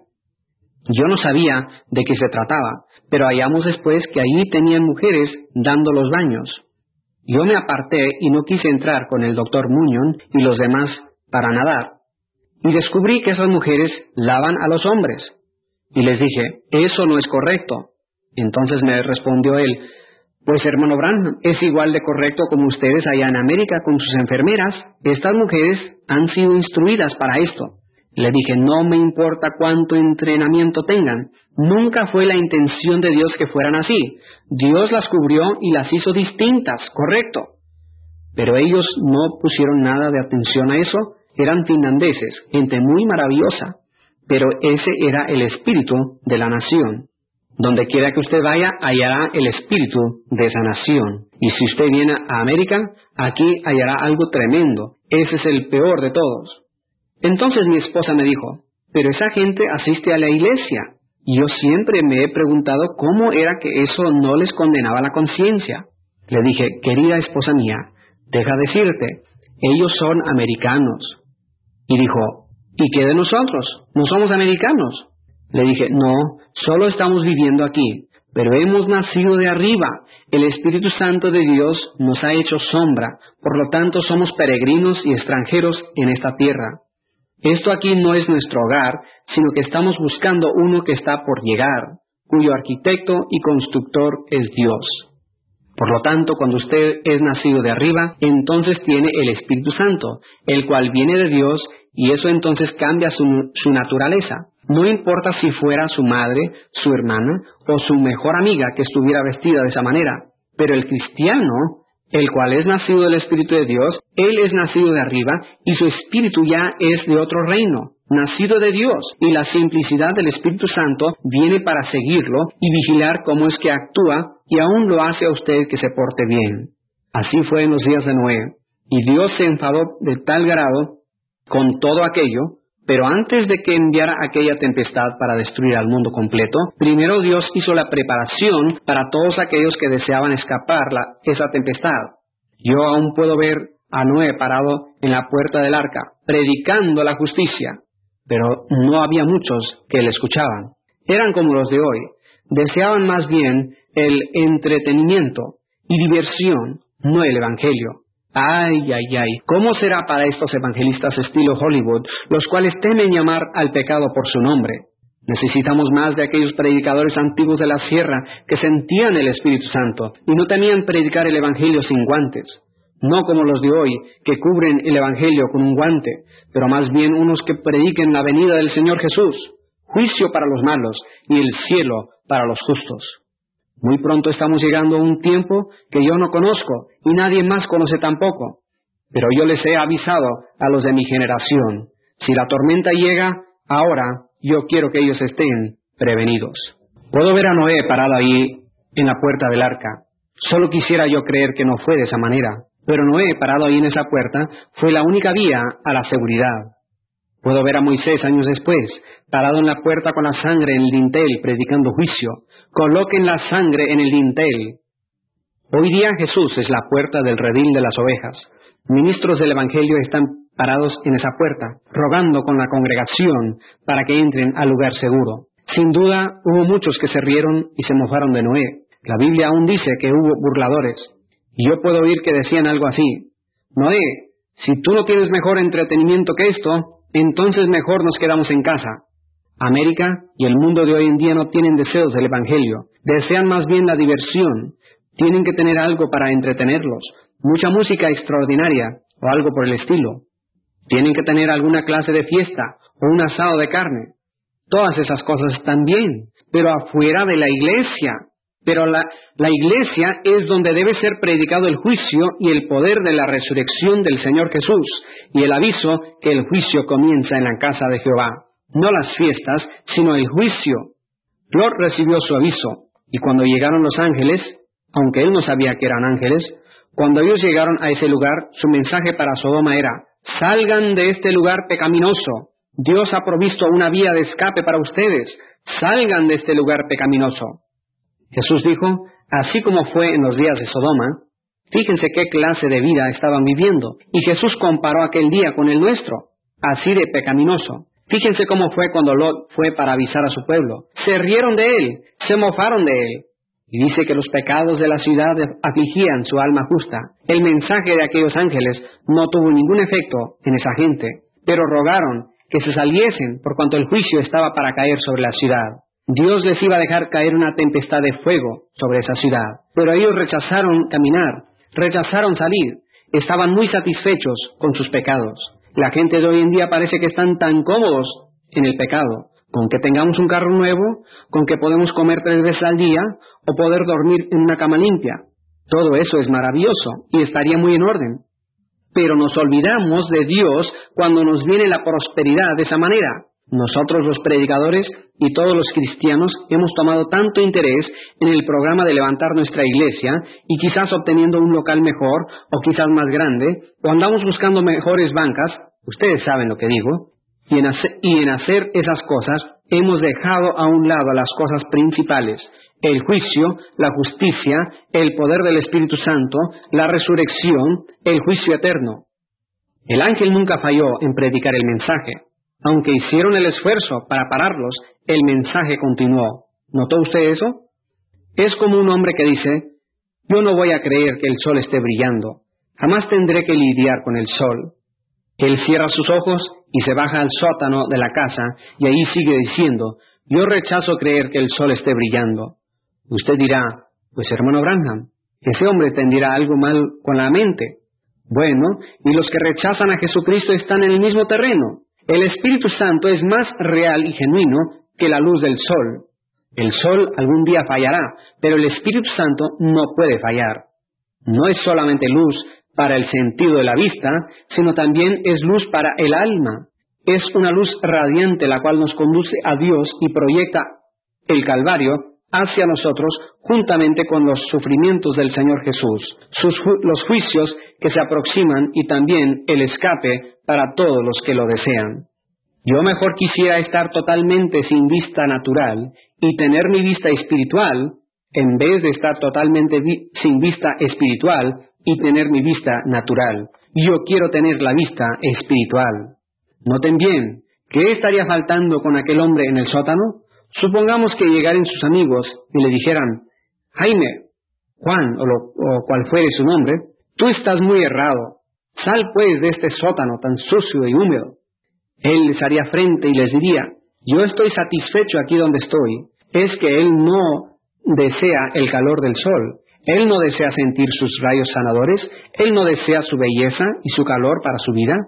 Speaker 1: Yo no sabía de qué se trataba, pero hallamos después que allí tenían mujeres dando los baños. Yo me aparté y no quise entrar con el doctor Muñón y los demás para nadar. Y descubrí que esas mujeres lavan a los hombres. Y les dije, eso no es correcto. Entonces me respondió él, pues hermano Branham, es igual de correcto como ustedes allá en América con sus enfermeras. Estas mujeres han sido instruidas para esto. Le dije, no me importa cuánto entrenamiento tengan. Nunca fue la intención de Dios que fueran así. Dios las cubrió y las hizo distintas, correcto. Pero ellos no pusieron nada de atención a eso. Eran finlandeses, gente muy maravillosa. Pero ese era el espíritu de la nación. Donde quiera que usted vaya, hallará el espíritu de esa nación. Y si usted viene a América, aquí hallará algo tremendo. Ese es el peor de todos. Entonces mi esposa me dijo, pero esa gente asiste a la iglesia. Y yo siempre me he preguntado cómo era que eso no les condenaba la conciencia. Le dije, querida esposa mía, deja decirte, ellos son americanos. Y dijo, ¿y qué de nosotros? ¿No somos americanos? Le dije, no, solo estamos viviendo aquí, pero hemos nacido de arriba. El Espíritu Santo de Dios nos ha hecho sombra, por lo tanto somos peregrinos y extranjeros en esta tierra. Esto aquí no es nuestro hogar, sino que estamos buscando uno que está por llegar, cuyo arquitecto y constructor es Dios. Por lo tanto, cuando usted es nacido de arriba, entonces tiene el Espíritu Santo, el cual viene de Dios, y eso entonces cambia su naturaleza. No importa si fuera su madre, su hermana o su mejor amiga que estuviera vestida de esa manera, pero el cristiano, el cual es nacido del Espíritu de Dios, él es nacido de arriba y su espíritu ya es de otro reino, nacido de Dios, y la simplicidad del Espíritu Santo viene para seguirlo y vigilar cómo es que actúa, y aún lo hace a usted que se porte bien. Así fue en los días de Noé, y Dios se enfadó de tal grado con todo aquello, pero antes de que enviara aquella tempestad para destruir al mundo completo, primero Dios hizo la preparación para todos aquellos que deseaban escapar esa tempestad. Yo aún puedo ver a Noé parado en la puerta del arca, predicando la justicia, pero no había muchos que le escuchaban. Eran como los de hoy, deseaban más bien el entretenimiento y diversión, no el evangelio. Ay, ay, ay, ¿cómo será para estos evangelistas estilo Hollywood, los cuales temen llamar al pecado por su nombre? Necesitamos más de aquellos predicadores antiguos de la sierra que sentían el Espíritu Santo y no temían predicar el evangelio sin guantes. No como los de hoy, que cubren el evangelio con un guante, pero más bien unos que prediquen la venida del Señor Jesús, juicio para los malos y el cielo para los justos. Muy pronto estamos llegando a un tiempo que yo no conozco y nadie más conoce tampoco. Pero yo les he avisado a los de mi generación. Si la tormenta llega ahora, yo quiero que ellos estén prevenidos. Puedo ver a Noé parado ahí en la puerta del arca. Solo quisiera yo creer que no fue de esa manera. Pero Noé parado ahí en esa puerta fue la única vía a la seguridad. Puedo ver a Moisés años después, parado en la puerta con la sangre en el dintel, predicando juicio. Coloquen la sangre en el dintel. Hoy día Jesús es la puerta del redil de las ovejas. Ministros del Evangelio están parados en esa puerta, rogando con la congregación para que entren al lugar seguro. Sin duda, hubo muchos que se rieron y se mofaron de Noé. La Biblia aún dice que hubo burladores. Y yo puedo oír que decían algo así. Noé, si tú no tienes mejor entretenimiento que esto, entonces mejor nos quedamos en casa. América y el mundo de hoy en día no tienen deseos del Evangelio. Desean más bien la diversión. Tienen que tener algo para entretenerlos. Mucha música extraordinaria o algo por el estilo. Tienen que tener alguna clase de fiesta o un asado de carne. Todas esas cosas están bien, pero afuera de la iglesia. Pero la iglesia es donde debe ser predicado el juicio y el poder de la resurrección del Señor Jesús y el aviso que el juicio comienza en la casa de Jehová. No las fiestas, sino el juicio. Lot recibió su aviso, y cuando llegaron los ángeles, aunque él no sabía que eran ángeles, cuando ellos llegaron a ese lugar, su mensaje para Sodoma era: salgan de este lugar pecaminoso. Dios ha provisto una vía de escape para ustedes. Salgan de este lugar pecaminoso. Jesús dijo, así como fue en los días de Sodoma, fíjense qué clase de vida estaban viviendo. Y Jesús comparó aquel día con el nuestro, así de pecaminoso. Fíjense cómo fue cuando Lot fue para avisar a su pueblo. Se rieron de él, se mofaron de él. Y dice que los pecados de la ciudad afligían su alma justa. El mensaje de aquellos ángeles no tuvo ningún efecto en esa gente, pero rogaron que se saliesen por cuanto el juicio estaba para caer sobre la ciudad. Dios les iba a dejar caer una tempestad de fuego sobre esa ciudad, pero ellos rechazaron caminar, rechazaron salir, estaban muy satisfechos con sus pecados. La gente de hoy en día parece que están tan cómodos en el pecado, con que tengamos un carro nuevo, con que podemos comer 3 veces al día, o poder dormir en una cama limpia. Todo eso es maravilloso y estaría muy en orden. Pero nos olvidamos de Dios cuando nos viene la prosperidad de esa manera. Nosotros los predicadores y todos los cristianos hemos tomado tanto interés en el programa de levantar nuestra iglesia y quizás obteniendo un local mejor o quizás más grande, o andamos buscando mejores bancas, ustedes saben lo que digo, y en hacer esas cosas hemos dejado a un lado las cosas principales: el juicio, la justicia, el poder del Espíritu Santo, la resurrección, el juicio eterno. El ángel nunca falló en predicar el mensaje. Aunque hicieron el esfuerzo para pararlos, el mensaje continuó. ¿Notó usted eso? Es como un hombre que dice: yo no voy a creer que el sol esté brillando. Jamás tendré que lidiar con el sol. Él cierra sus ojos y se baja al sótano de la casa y ahí sigue diciendo: yo rechazo creer que el sol esté brillando. Usted dirá: pues hermano Branham, ese hombre tendrá algo mal con la mente. Bueno, y los que rechazan a Jesucristo están en el mismo terreno. El Espíritu Santo es más real y genuino que la luz del sol. El sol algún día fallará, pero el Espíritu Santo no puede fallar. No es solamente luz para el sentido de la vista, sino también es luz para el alma. Es una luz radiante la cual nos conduce a Dios y proyecta el Calvario hacia nosotros juntamente con los sufrimientos del Señor Jesús, los juicios que se aproximan y también el escape para todos los que lo desean. Yo mejor quisiera estar totalmente sin vista natural y tener mi vista espiritual, en vez de estar totalmente sin vista espiritual y tener mi vista natural. Yo quiero tener la vista espiritual. Noten bien, ¿qué estaría faltando con aquel hombre en el sótano? Supongamos que llegaran sus amigos y le dijeran: Jaime, Juan o cual fuere su nombre, tú estás muy errado. Sal pues de este sótano tan sucio y húmedo. Él les haría frente y les diría: yo estoy satisfecho aquí donde estoy. Es que él no desea el calor del sol. Él no desea sentir sus rayos sanadores. Él no desea su belleza y su calor para su vida.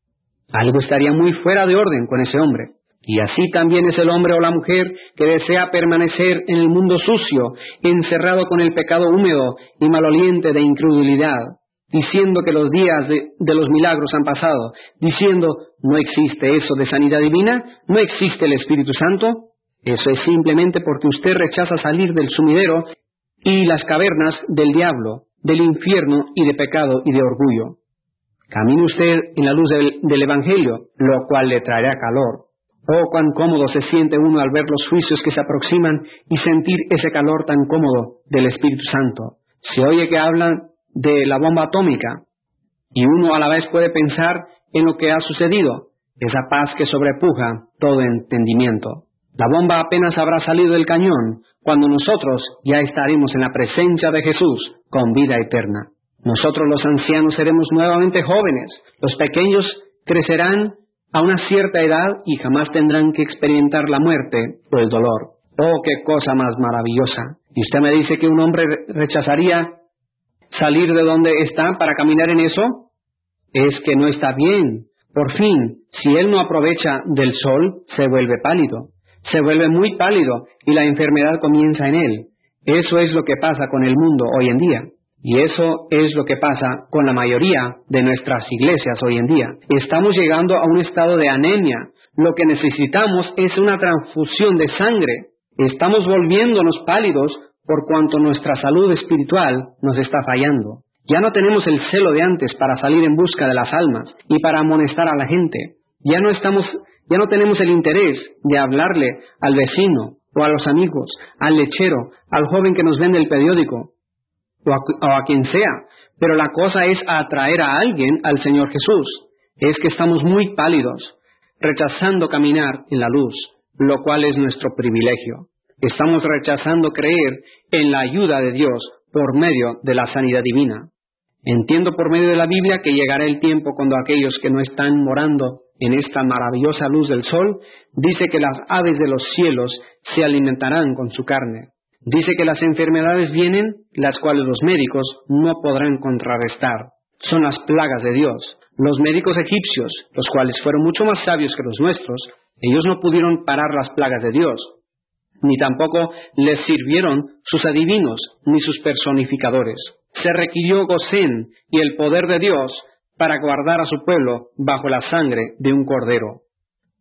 Speaker 1: Algo estaría muy fuera de orden con ese hombre. Y así también es el hombre o la mujer que desea permanecer en el mundo sucio, encerrado con el pecado húmedo y maloliente de incredulidad, diciendo que los días de los milagros han pasado, diciendo: no existe eso de sanidad divina, no existe el Espíritu Santo. Eso es simplemente porque usted rechaza salir del sumidero y las cavernas del diablo, del infierno y de pecado y de orgullo. Camine usted en la luz del Evangelio, lo cual le traerá calor. Oh, cuán cómodo se siente uno al ver los juicios que se aproximan y sentir ese calor tan cómodo del Espíritu Santo. Se oye que hablan de la bomba atómica y uno a la vez puede pensar en lo que ha sucedido, esa paz que sobrepuja todo entendimiento. La bomba apenas habrá salido del cañón cuando nosotros ya estaremos en la presencia de Jesús con vida eterna. Nosotros los ancianos seremos nuevamente jóvenes, los pequeños crecerán a una cierta edad y jamás tendrán que experimentar la muerte o el dolor. ¡Oh, qué cosa más maravillosa! Y usted me dice que un hombre rechazaría salir de donde está para caminar en eso. Es que no está bien. Por fin, si él no aprovecha del sol, se vuelve pálido. Se vuelve muy pálido y la enfermedad comienza en él. Eso es lo que pasa con el mundo hoy en día. Y eso es lo que pasa con la mayoría de nuestras iglesias hoy en día. Estamos llegando a un estado de anemia. Lo que necesitamos es una transfusión de sangre. Estamos volviéndonos pálidos por cuanto nuestra salud espiritual nos está fallando. Ya no tenemos el celo de antes para salir en busca de las almas y para amonestar a la gente. Ya no tenemos el interés de hablarle al vecino o a los amigos, al lechero, al joven que nos vende el periódico, o a quien sea, pero la cosa es atraer a alguien al Señor Jesús. Es que estamos muy pálidos, rechazando caminar en la luz, lo cual es nuestro privilegio. Estamos rechazando creer en la ayuda de Dios por medio de la sanidad divina. Entiendo por medio de la Biblia que llegará el tiempo cuando aquellos que no están morando en esta maravillosa luz del sol, dice que las aves de los cielos se alimentarán con su carne. Dice que las enfermedades vienen, las cuales los médicos no podrán contrarrestar. Son las plagas de Dios. Los médicos egipcios, los cuales fueron mucho más sabios que los nuestros, ellos no pudieron parar las plagas de Dios, ni tampoco les sirvieron sus adivinos, ni sus personificadores. Se requirió Gosén y el poder de Dios para guardar a su pueblo bajo la sangre de un cordero.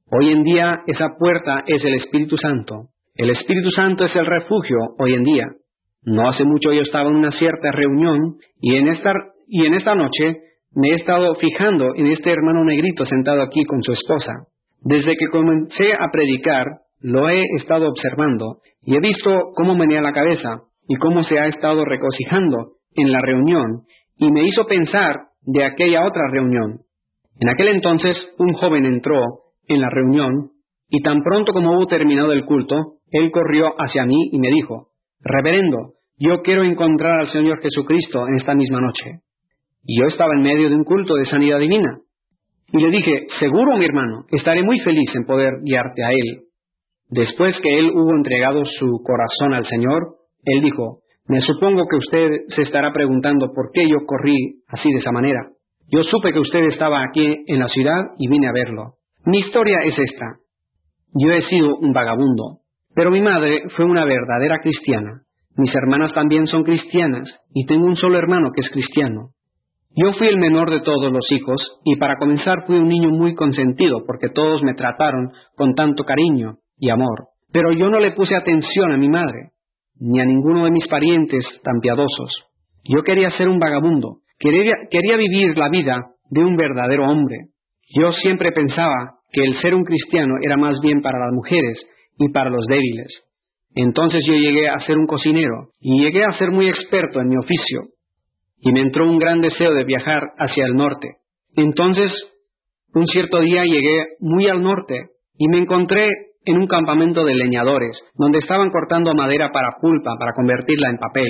Speaker 1: Hoy en día esa puerta es el Espíritu Santo. El Espíritu Santo es el refugio hoy en día. No hace mucho yo estaba en una cierta reunión y en esta noche me he estado fijando en este hermano negrito sentado aquí con su esposa. Desde que comencé a predicar, lo he estado observando y he visto cómo menea la cabeza y cómo se ha estado regocijando en la reunión, y me hizo pensar de aquella otra reunión. En aquel entonces un joven entró en la reunión y tan pronto como hubo terminado el culto, él corrió hacia mí y me dijo: «Reverendo, yo quiero encontrar al Señor Jesucristo en esta misma noche». Y yo estaba en medio de un culto de sanidad divina. Y le dije: «Seguro, mi hermano, estaré muy feliz en poder guiarte a Él». Después que él hubo entregado su corazón al Señor, él dijo: «Me supongo que usted se estará preguntando por qué yo corrí así de esa manera. Yo supe que usted estaba aquí en la ciudad y vine a verlo. Mi historia es esta. Yo he sido un vagabundo, pero mi madre fue una verdadera cristiana. Mis hermanas también son cristianas y tengo un solo hermano que es cristiano. Yo fui el menor de todos los hijos y para comenzar fui un niño muy consentido porque todos me trataron con tanto cariño y amor. Pero yo no le puse atención a mi madre, ni a ninguno de mis parientes tan piadosos. Yo quería ser un vagabundo, quería vivir la vida de un verdadero hombre. Yo siempre pensaba que el ser un cristiano era más bien para las mujeres y para los débiles. Entonces yo llegué a ser un cocinero y llegué a ser muy experto en mi oficio. Y me entró un gran deseo de viajar hacia el norte. Entonces, un cierto día llegué muy al norte y me encontré en un campamento de leñadores, donde estaban cortando madera para pulpa, para convertirla en papel.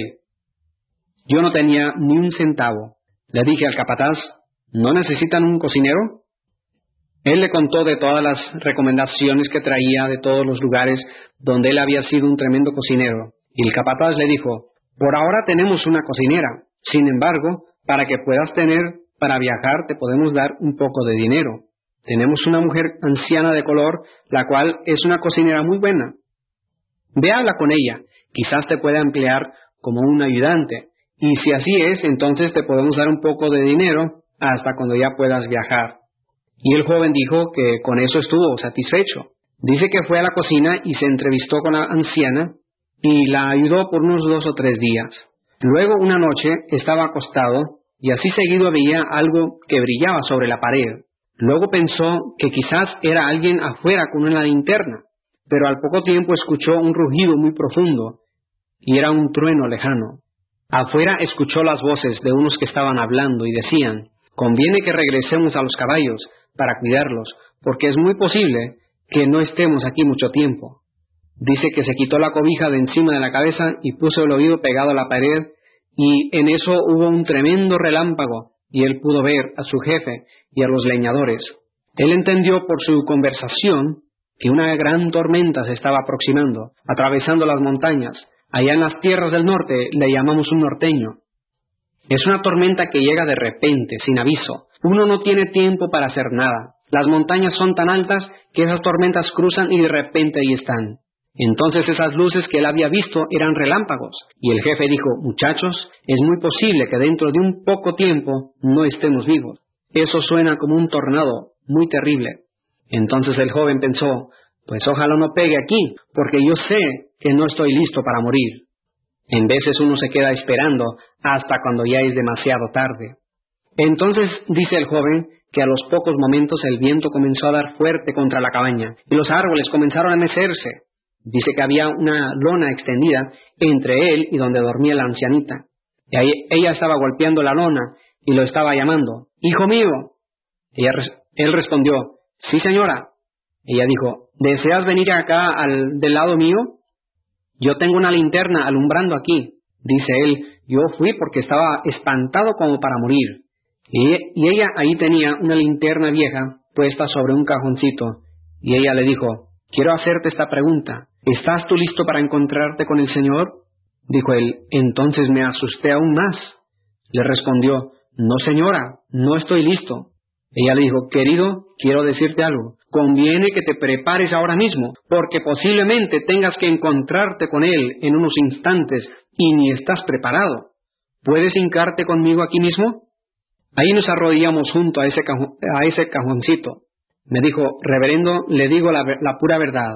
Speaker 1: Yo no tenía ni un centavo. Le dije al capataz: ¿no necesitan un cocinero? Él le contó de todas las recomendaciones que traía de todos los lugares donde él había sido un tremendo cocinero. Y el capataz le dijo: «Por ahora tenemos una cocinera. Sin embargo, para que puedas tener para viajar te podemos dar un poco de dinero. Tenemos una mujer anciana de color, la cual es una cocinera muy buena. Ve, habla con ella, quizás te pueda emplear como un ayudante, y si así es, entonces te podemos dar un poco de dinero hasta cuando ya puedas viajar». Y el joven dijo que con eso estuvo satisfecho. Dice que fue a la cocina y se entrevistó con la anciana y la ayudó por unos 2 o 3 días. Luego una noche estaba acostado y así seguido veía algo que brillaba sobre la pared. Luego pensó que quizás era alguien afuera con una linterna, pero al poco tiempo escuchó un rugido muy profundo y era un trueno lejano. Afuera escuchó las voces de unos que estaban hablando y decían: «Conviene que regresemos a los caballos para cuidarlos, porque es muy posible que no estemos aquí mucho tiempo». Dice que se quitó la cobija de encima de la cabeza y puso el oído pegado a la pared, y en eso hubo un tremendo relámpago, y él pudo ver a su jefe y a los leñadores. Él entendió por su conversación que una gran tormenta se estaba aproximando, atravesando las montañas. Allá en las tierras del norte le llamamos un norteño. Es una tormenta que llega de repente, sin aviso. Uno no tiene tiempo para hacer nada. Las montañas son tan altas que esas tormentas cruzan y de repente ahí están. Entonces esas luces que él había visto eran relámpagos. Y el jefe dijo: «Muchachos, es muy posible que dentro de un poco tiempo no estemos vivos. Eso suena como un tornado muy terrible». Entonces el joven pensó: «Pues ojalá no pegue aquí, porque yo sé que no estoy listo para morir». En veces uno se queda esperando hasta cuando ya es demasiado tarde. Entonces dice el joven que a los pocos momentos el viento comenzó a dar fuerte contra la cabaña y los árboles comenzaron a mecerse. Dice que había una lona extendida entre él y donde dormía la ancianita. Y ahí ella estaba golpeando la lona y lo estaba llamando: «¡Hijo mío!». Él respondió: «Sí, señora». Ella dijo: «¿Deseas venir acá del lado mío? Yo tengo una linterna alumbrando aquí». Dice él: «Yo fui porque estaba espantado como para morir». Y ella ahí tenía una linterna vieja puesta sobre un cajoncito. Y ella le dijo: «Quiero hacerte esta pregunta. ¿Estás tú listo para encontrarte con el Señor?». Dijo él: «Entonces me asusté aún más». Le respondió: «No, señora, no estoy listo». Ella le dijo: «Querido, quiero decirte algo. Conviene que te prepares ahora mismo, porque posiblemente tengas que encontrarte con Él en unos instantes y ni estás preparado. ¿Puedes hincarte conmigo aquí mismo?». Ahí nos arrodillamos junto a ese cajoncito. Me dijo, reverendo, le digo la pura verdad.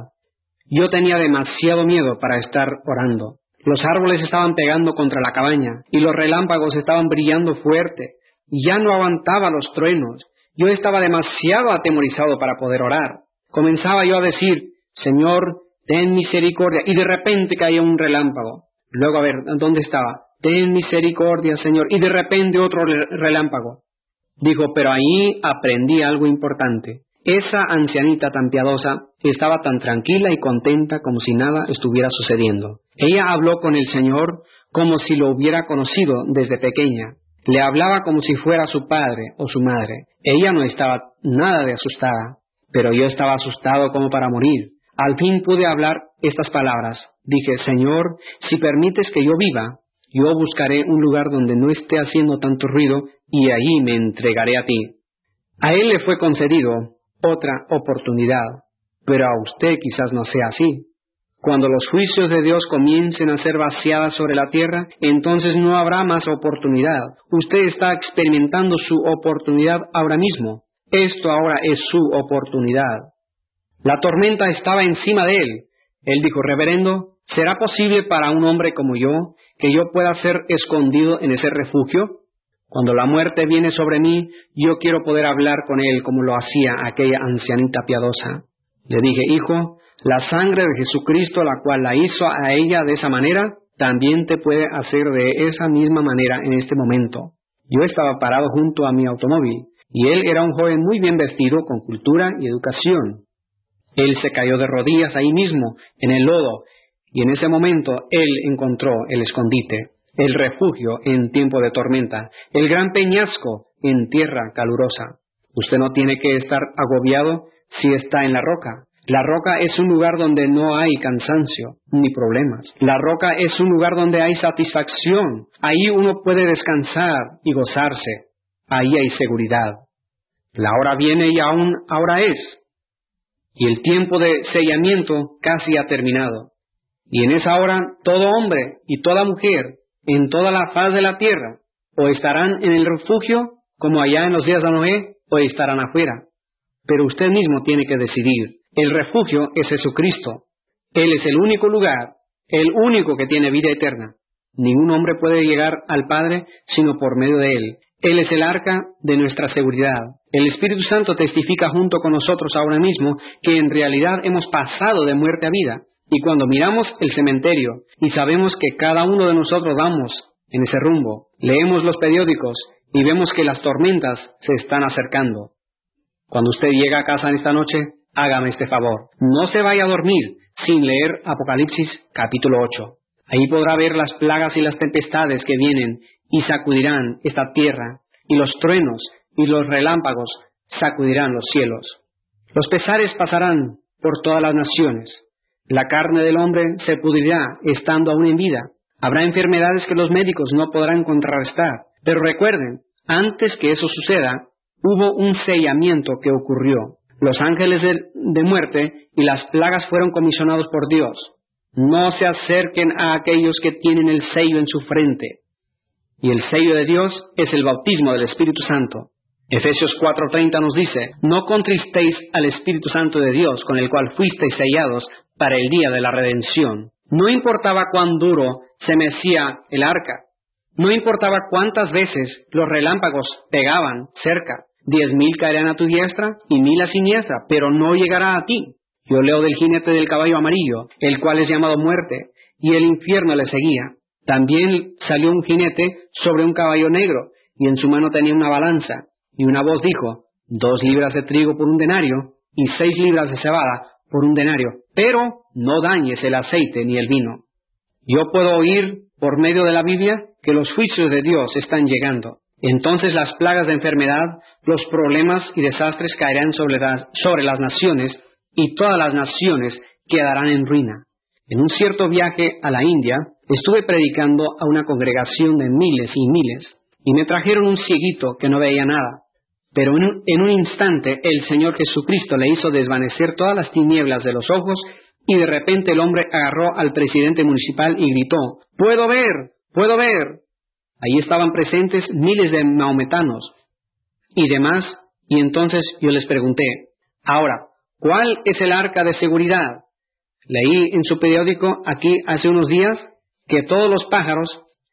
Speaker 1: Yo tenía demasiado miedo para estar orando. Los árboles estaban pegando contra la cabaña y los relámpagos estaban brillando fuerte. Y ya no aguantaba los truenos. Yo estaba demasiado atemorizado para poder orar. Comenzaba yo a decir, Señor, ten misericordia, y de repente caía un relámpago. Luego, a ver, ¿dónde estaba? Ten misericordia, Señor, y de repente otro relámpago. Dijo, pero ahí aprendí algo importante. Esa ancianita tan piadosa estaba tan tranquila y contenta como si nada estuviera sucediendo. Ella habló con el Señor como si lo hubiera conocido desde pequeña. Le hablaba como si fuera su padre o su madre. Ella no estaba nada de asustada, pero yo estaba asustado como para morir. Al fin pude hablar estas palabras. Dije, Señor, si permites que yo viva, yo buscaré un lugar donde no esté haciendo tanto ruido y allí me entregaré a ti. A él le fue concedido otra oportunidad, pero a usted quizás no sea así. Cuando los juicios de Dios comiencen a ser vaciados sobre la tierra, entonces no habrá más oportunidad. Usted está experimentando su oportunidad ahora mismo. Esto ahora es su oportunidad. La tormenta estaba encima de él. Él dijo, reverendo, ¿será posible para un hombre como yo que yo pueda ser escondido en ese refugio? Cuando la muerte viene sobre mí, yo quiero poder hablar con él como lo hacía aquella ancianita piadosa. Le dije, hijo, la sangre de Jesucristo, la cual la hizo a ella de esa manera, también te puede hacer de esa misma manera en este momento. Yo estaba parado junto a mi automóvil, y él era un joven muy bien vestido, con cultura y educación. Él se cayó de rodillas ahí mismo, en el lodo, y en ese momento él encontró el escondite, el refugio en tiempo de tormenta, el gran peñasco en tierra calurosa. Usted no tiene que estar agobiado si está en la roca. La roca es un lugar donde no hay cansancio ni problemas. La roca es un lugar donde hay satisfacción. Ahí uno puede descansar y gozarse. Ahí hay seguridad. La hora viene y aún ahora es. Y el tiempo de sellamiento casi ha terminado. Y en esa hora todo hombre y toda mujer en toda la faz de la tierra o estarán en el refugio como allá en los días de Noé o estarán afuera. Pero usted mismo tiene que decidir. El refugio es Jesucristo. Él es el único lugar, el único que tiene vida eterna. Ningún hombre puede llegar al Padre sino por medio de Él. Él es el arca de nuestra seguridad. El Espíritu Santo testifica junto con nosotros ahora mismo que en realidad hemos pasado de muerte a vida. Y cuando miramos el cementerio y sabemos que cada uno de nosotros vamos en ese rumbo, leemos los periódicos y vemos que las tormentas se están acercando. Cuando usted llega a casa en esta noche, hágame este favor. No se vaya a dormir sin leer Apocalipsis capítulo 8. Ahí podrá ver las plagas y las tempestades que vienen y sacudirán esta tierra, y los truenos y los relámpagos sacudirán los cielos. Los pesares pasarán por todas las naciones. La carne del hombre se pudrirá estando aún en vida. Habrá enfermedades que los médicos no podrán contrarrestar. Pero recuerden, antes que eso suceda, hubo un sellamiento que ocurrió. Los ángeles de muerte y las plagas fueron comisionados por Dios. No se acerquen a aquellos que tienen el sello en su frente. Y el sello de Dios es el bautismo del Espíritu Santo. Efesios 4:30 nos dice, no contristéis al Espíritu Santo de Dios, con el cual fuisteis sellados para el día de la redención. No importaba cuán duro se mecía el arca. No importaba cuántas veces los relámpagos pegaban cerca. 10,000 caerán a tu diestra y 1,000 a siniestra, pero no llegará a ti. Yo leo del jinete del caballo amarillo, el cual es llamado muerte, y el infierno le seguía. También salió un jinete sobre un caballo negro, y en su mano tenía una balanza. Y una voz dijo, 2 libras de trigo por un denario, y 6 libras de cebada por un denario, pero no dañes el aceite ni el vino. Yo puedo oír por medio de la Biblia que los juicios de Dios están llegando. Entonces las plagas de enfermedad, los problemas y desastres caerán sobre las naciones, y todas las naciones quedarán en ruina. En un cierto viaje a la India, estuve predicando a una congregación de miles y miles, y me trajeron un cieguito que no veía nada. Pero en un instante el Señor Jesucristo le hizo desvanecer todas las tinieblas de los ojos, y de repente el hombre agarró al presidente municipal y gritó, ¡Puedo ver! ¡Puedo ver! Allí estaban presentes miles de maometanos y demás, y entonces yo les pregunté, Ahora, ¿cuál es el arca de seguridad? Leí en su periódico aquí hace unos días que todos los pájaros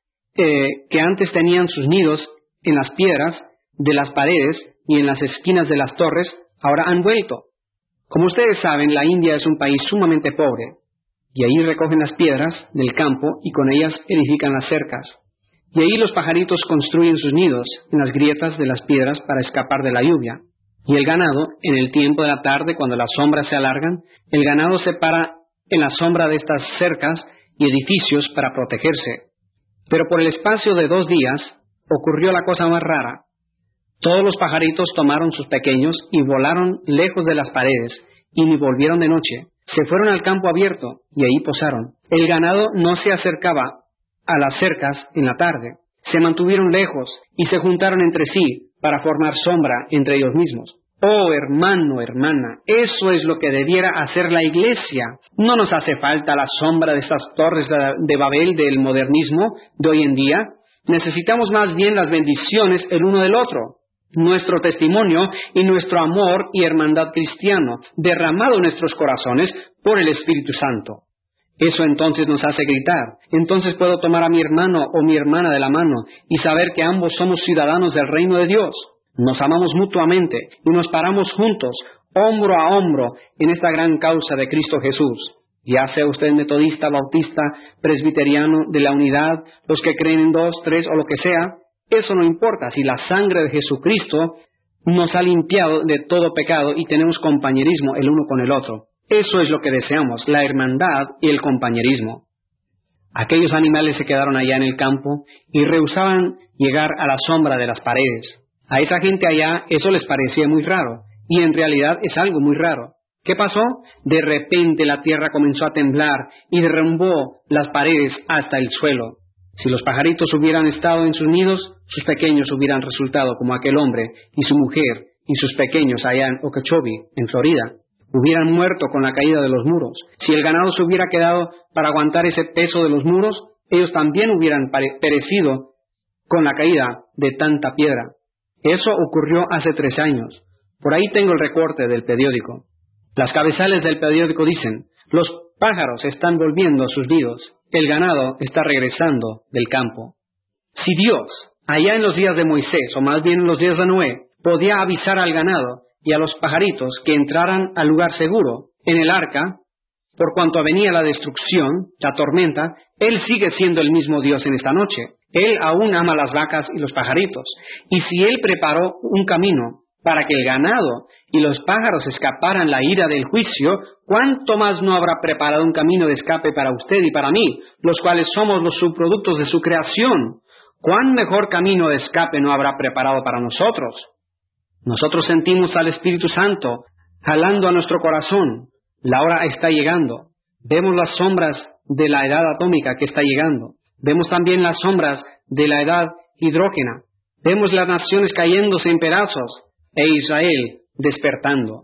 Speaker 1: que antes tenían sus nidos en las piedras de las paredes y en las esquinas de las torres, ahora han vuelto. Como ustedes saben, la India es un país sumamente pobre, y ahí recogen las piedras del campo y con ellas edifican las cercas. Y ahí los pajaritos construyen sus nidos en las grietas de las piedras para escapar de la lluvia. Y el ganado, en el tiempo de la tarde, cuando las sombras se alargan, el ganado se para en la sombra de estas cercas y edificios para protegerse. Pero por el espacio de 2 días ocurrió la cosa más rara. Todos los pajaritos tomaron sus pequeños y volaron lejos de las paredes y ni volvieron de noche. Se fueron al campo abierto y ahí posaron. El ganado no se acercaba a las cercas en la tarde. Se mantuvieron lejos y se juntaron entre sí para formar sombra entre ellos mismos. Oh, hermano, hermana, eso es lo que debiera hacer la Iglesia. No nos hace falta la sombra de estas torres de Babel del modernismo de hoy en día. Necesitamos más bien las bendiciones el uno del otro. Nuestro testimonio y nuestro amor y hermandad cristiano, derramado en nuestros corazones por el Espíritu Santo. Eso entonces nos hace gritar. Entonces puedo tomar a mi hermano o mi hermana de la mano y saber que ambos somos ciudadanos del reino de Dios. Nos amamos mutuamente y nos paramos juntos, hombro a hombro, en esta gran causa de Cristo Jesús. Ya sea usted metodista, bautista, presbiteriano, de la unidad, los que creen en 2, 3 o lo que sea, eso no importa. Si la sangre de Jesucristo nos ha limpiado de todo pecado y tenemos compañerismo el uno con el otro. Eso es lo que deseamos, la hermandad y el compañerismo. Aquellos animales se quedaron allá en el campo y rehusaban llegar a la sombra de las paredes. A esa gente allá eso les parecía muy raro, y en realidad es algo muy raro. ¿Qué pasó? De repente la tierra comenzó a temblar y derrumbó las paredes hasta el suelo. Si los pajaritos hubieran estado en sus nidos, sus pequeños hubieran resultado como aquel hombre y su mujer y sus pequeños allá en Okeechobee, en Florida. Hubieran muerto con la caída de los muros. Si el ganado se hubiera quedado para aguantar ese peso de los muros, ellos también hubieran perecido con la caída de tanta piedra. Eso ocurrió hace 3 años. Por ahí tengo el recorte del periódico. Las cabezales del periódico dicen: los pájaros están volviendo a sus nidos, el ganado está regresando del campo. Si Dios, allá en los días de Moisés, o más bien en los días de Noé, podía avisar al ganado y a los pajaritos que entraran al lugar seguro, en el arca, por cuanto venía la destrucción, la tormenta, Él sigue siendo el mismo Dios en esta noche. Él aún ama las vacas y los pajaritos. Y si Él preparó un camino para que el ganado y los pájaros escaparan la ira del juicio, ¿cuánto más no habrá preparado un camino de escape para usted y para mí, los cuales somos los subproductos de su creación? ¿Cuán mejor camino de escape no habrá preparado para nosotros? Nosotros sentimos al Espíritu Santo jalando a nuestro corazón. La hora está llegando. Vemos las sombras de la edad atómica que está llegando. Vemos también las sombras de la edad hidrógena. Vemos las naciones cayéndose en pedazos e Israel despertando.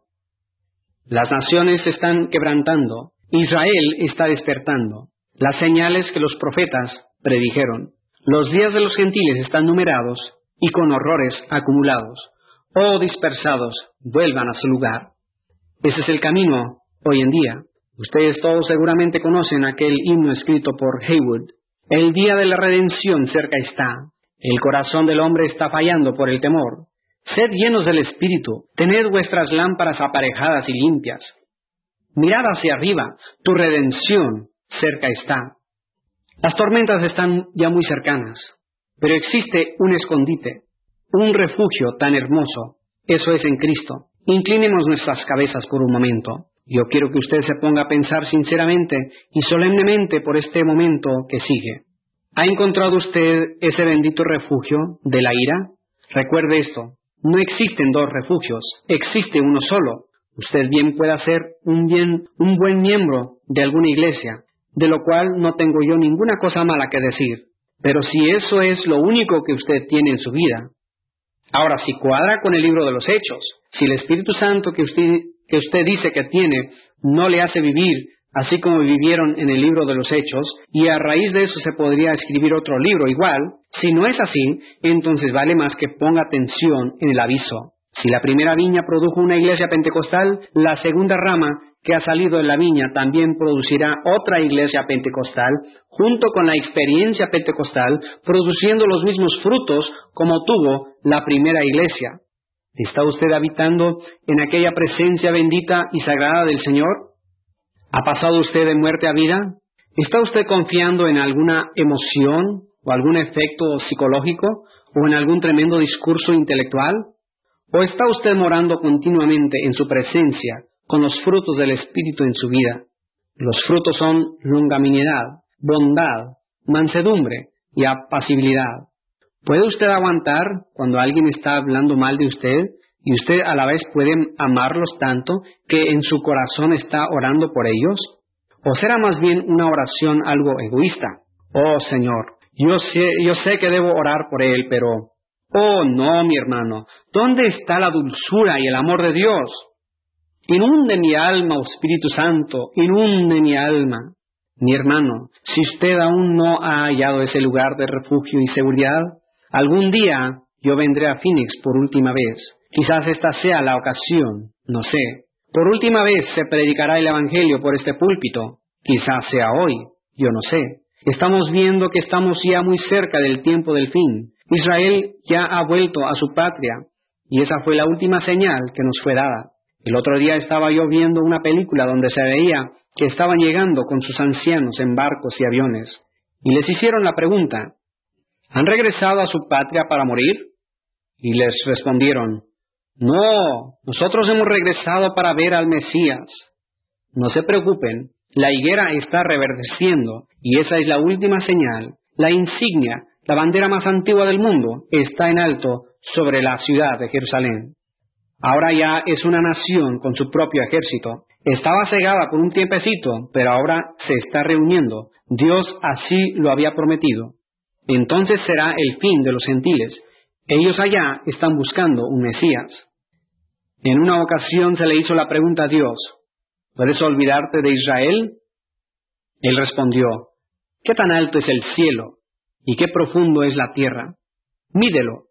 Speaker 1: Las naciones se están quebrantando. Israel está despertando. Las señales que los profetas predijeron. Los días de los gentiles están numerados y con horrores acumulados. Oh dispersados, vuelvan a su lugar. Ese es el camino hoy en día. Ustedes todos seguramente conocen aquel himno escrito por Haywood. El día de la redención cerca está. El corazón del hombre está fallando por el temor. Sed llenos del Espíritu, tened vuestras lámparas aparejadas y limpias. Mirad hacia arriba, tu redención cerca está. Las tormentas están ya muy cercanas, pero existe un escondite, un refugio tan hermoso. Eso es en Cristo. Inclinemos nuestras cabezas por un momento. Yo quiero que usted se ponga a pensar sinceramente y solemnemente por este momento que sigue. ¿Ha encontrado usted ese bendito refugio de la ira? Recuerde esto, no existen 2 refugios, existe uno solo. Usted bien puede ser un buen miembro de alguna iglesia, de lo cual no tengo yo ninguna cosa mala que decir. Pero si eso es lo único que usted tiene en su vida, ahora si cuadra con el libro de los Hechos, si el Espíritu Santo que usted dice que tiene no le hace vivir así como vivieron en el libro de los Hechos, y a raíz de eso se podría escribir otro libro igual, si no es así, entonces vale más que ponga atención en el aviso. Si la primera viña produjo una iglesia pentecostal, la segunda rama que ha salido de la viña también producirá otra iglesia pentecostal, junto con la experiencia pentecostal, produciendo los mismos frutos como tuvo la primera iglesia. ¿Está usted habitando en aquella presencia bendita y sagrada del Señor? ¿Ha pasado usted de muerte a vida? ¿Está usted confiando en alguna emoción o algún efecto psicológico o en algún tremendo discurso intelectual? ¿O está usted morando continuamente en su presencia con los frutos del Espíritu en su vida? Los frutos son longanimidad, bondad, mansedumbre y apacibilidad. ¿Puede usted aguantar cuando alguien está hablando mal de usted y usted a la vez puede amarlos tanto que en su corazón está orando por ellos? ¿O será más bien una oración algo egoísta? Oh Señor, yo sé que debo orar por él, pero... Oh no, mi hermano, ¿dónde está la dulzura y el amor de Dios? Inunde mi alma, oh Espíritu Santo, inunde mi alma. Mi hermano, si usted aún no ha hallado ese lugar de refugio y seguridad, algún día yo vendré a Phoenix por última vez. Quizás esta sea la ocasión, no sé. Por última vez se predicará el Evangelio por este púlpito. Quizás sea hoy, yo no sé. Estamos viendo que estamos ya muy cerca del tiempo del fin. Israel ya ha vuelto a su patria, y esa fue la última señal que nos fue dada. El otro día estaba yo viendo una película donde se veía que estaban llegando con sus ancianos en barcos y aviones, y les hicieron la pregunta, ¿han regresado a su patria para morir? Y les respondieron, no, nosotros hemos regresado para ver al Mesías. No se preocupen, la higuera está reverdeciendo, y esa es la última señal, la insignia, la bandera más antigua del mundo, está en alto sobre la ciudad de Jerusalén. Ahora ya es una nación con su propio ejército. Estaba cegada por un tiempecito, pero ahora se está reuniendo. Dios así lo había prometido. Entonces será el fin de los gentiles. Ellos allá están buscando un Mesías. En una ocasión se le hizo la pregunta a Dios, ¿puedes olvidarte de Israel? Él respondió, ¿qué tan alto es el cielo y qué profundo es la tierra? Mídelo.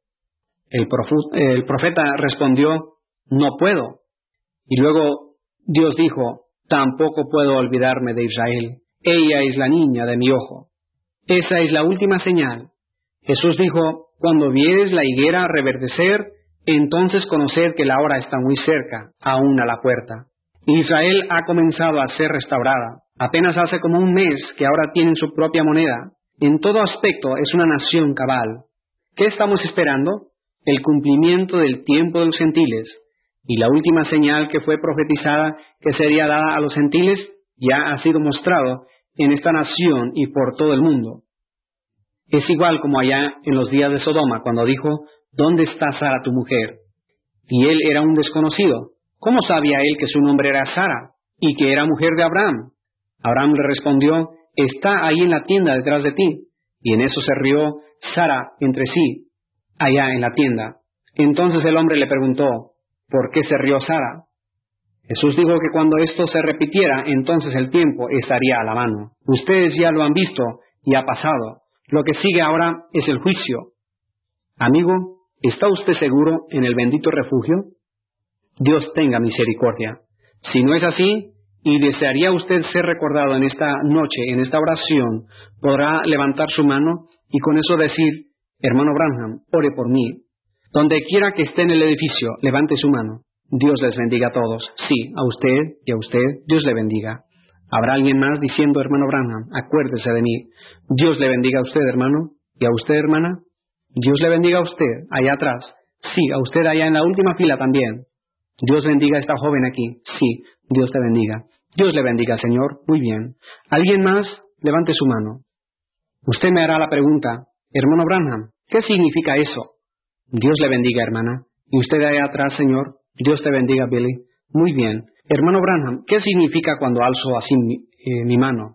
Speaker 1: El profeta respondió, no puedo. Y luego Dios dijo, tampoco puedo olvidarme de Israel. Ella es la niña de mi ojo. Esa es la última señal. Jesús dijo, cuando vieres la higuera reverdecer, entonces conoced que la hora está muy cerca, aún a la puerta. Israel ha comenzado a ser restaurada. Apenas hace como un mes que ahora tienen su propia moneda. En todo aspecto es una nación cabal. ¿Qué estamos esperando? El cumplimiento del tiempo de los gentiles. Y la última señal que fue profetizada que sería dada a los gentiles ya ha sido mostrado en esta nación y por todo el mundo. Es igual como allá en los días de Sodoma, cuando dijo, ¿dónde está Sara tu mujer? Y él era un desconocido. ¿Cómo sabía él que su nombre era Sara y que era mujer de Abraham? Abraham le respondió, está ahí en la tienda detrás de ti. Y en eso se rió Sara entre sí, allá en la tienda. Entonces el hombre le preguntó, ¿por qué se rió Sara? Jesús dijo que cuando esto se repitiera, entonces el tiempo estaría a la mano. Ustedes ya lo han visto y ha pasado. Lo que sigue ahora es el juicio. Amigo, ¿está usted seguro en el bendito refugio? Dios tenga misericordia. Si no es así, y desearía usted ser recordado en esta noche, en esta oración, podrá levantar su mano y con eso decir, hermano Branham, ore por mí. Donde quiera que esté en el edificio, levante su mano. Dios les bendiga a todos. Sí, a usted y a usted, Dios le bendiga. ¿Habrá alguien más diciendo, hermano Branham, acuérdese de mí? Dios le bendiga a usted, hermano. ¿Y a usted, hermana? Dios le bendiga a usted, allá atrás. Sí, a usted allá en la última fila también. Dios bendiga a esta joven aquí. Sí, Dios te bendiga. Dios le bendiga, Señor. Muy bien. ¿Alguien más? Levante su mano. Usted me hará la pregunta, hermano Branham, ¿qué significa eso? Dios le bendiga, hermana. ¿Y usted allá atrás, Señor? Dios te bendiga, Billy. Muy bien. Hermano Branham, ¿qué significa cuando alzo así mi mano?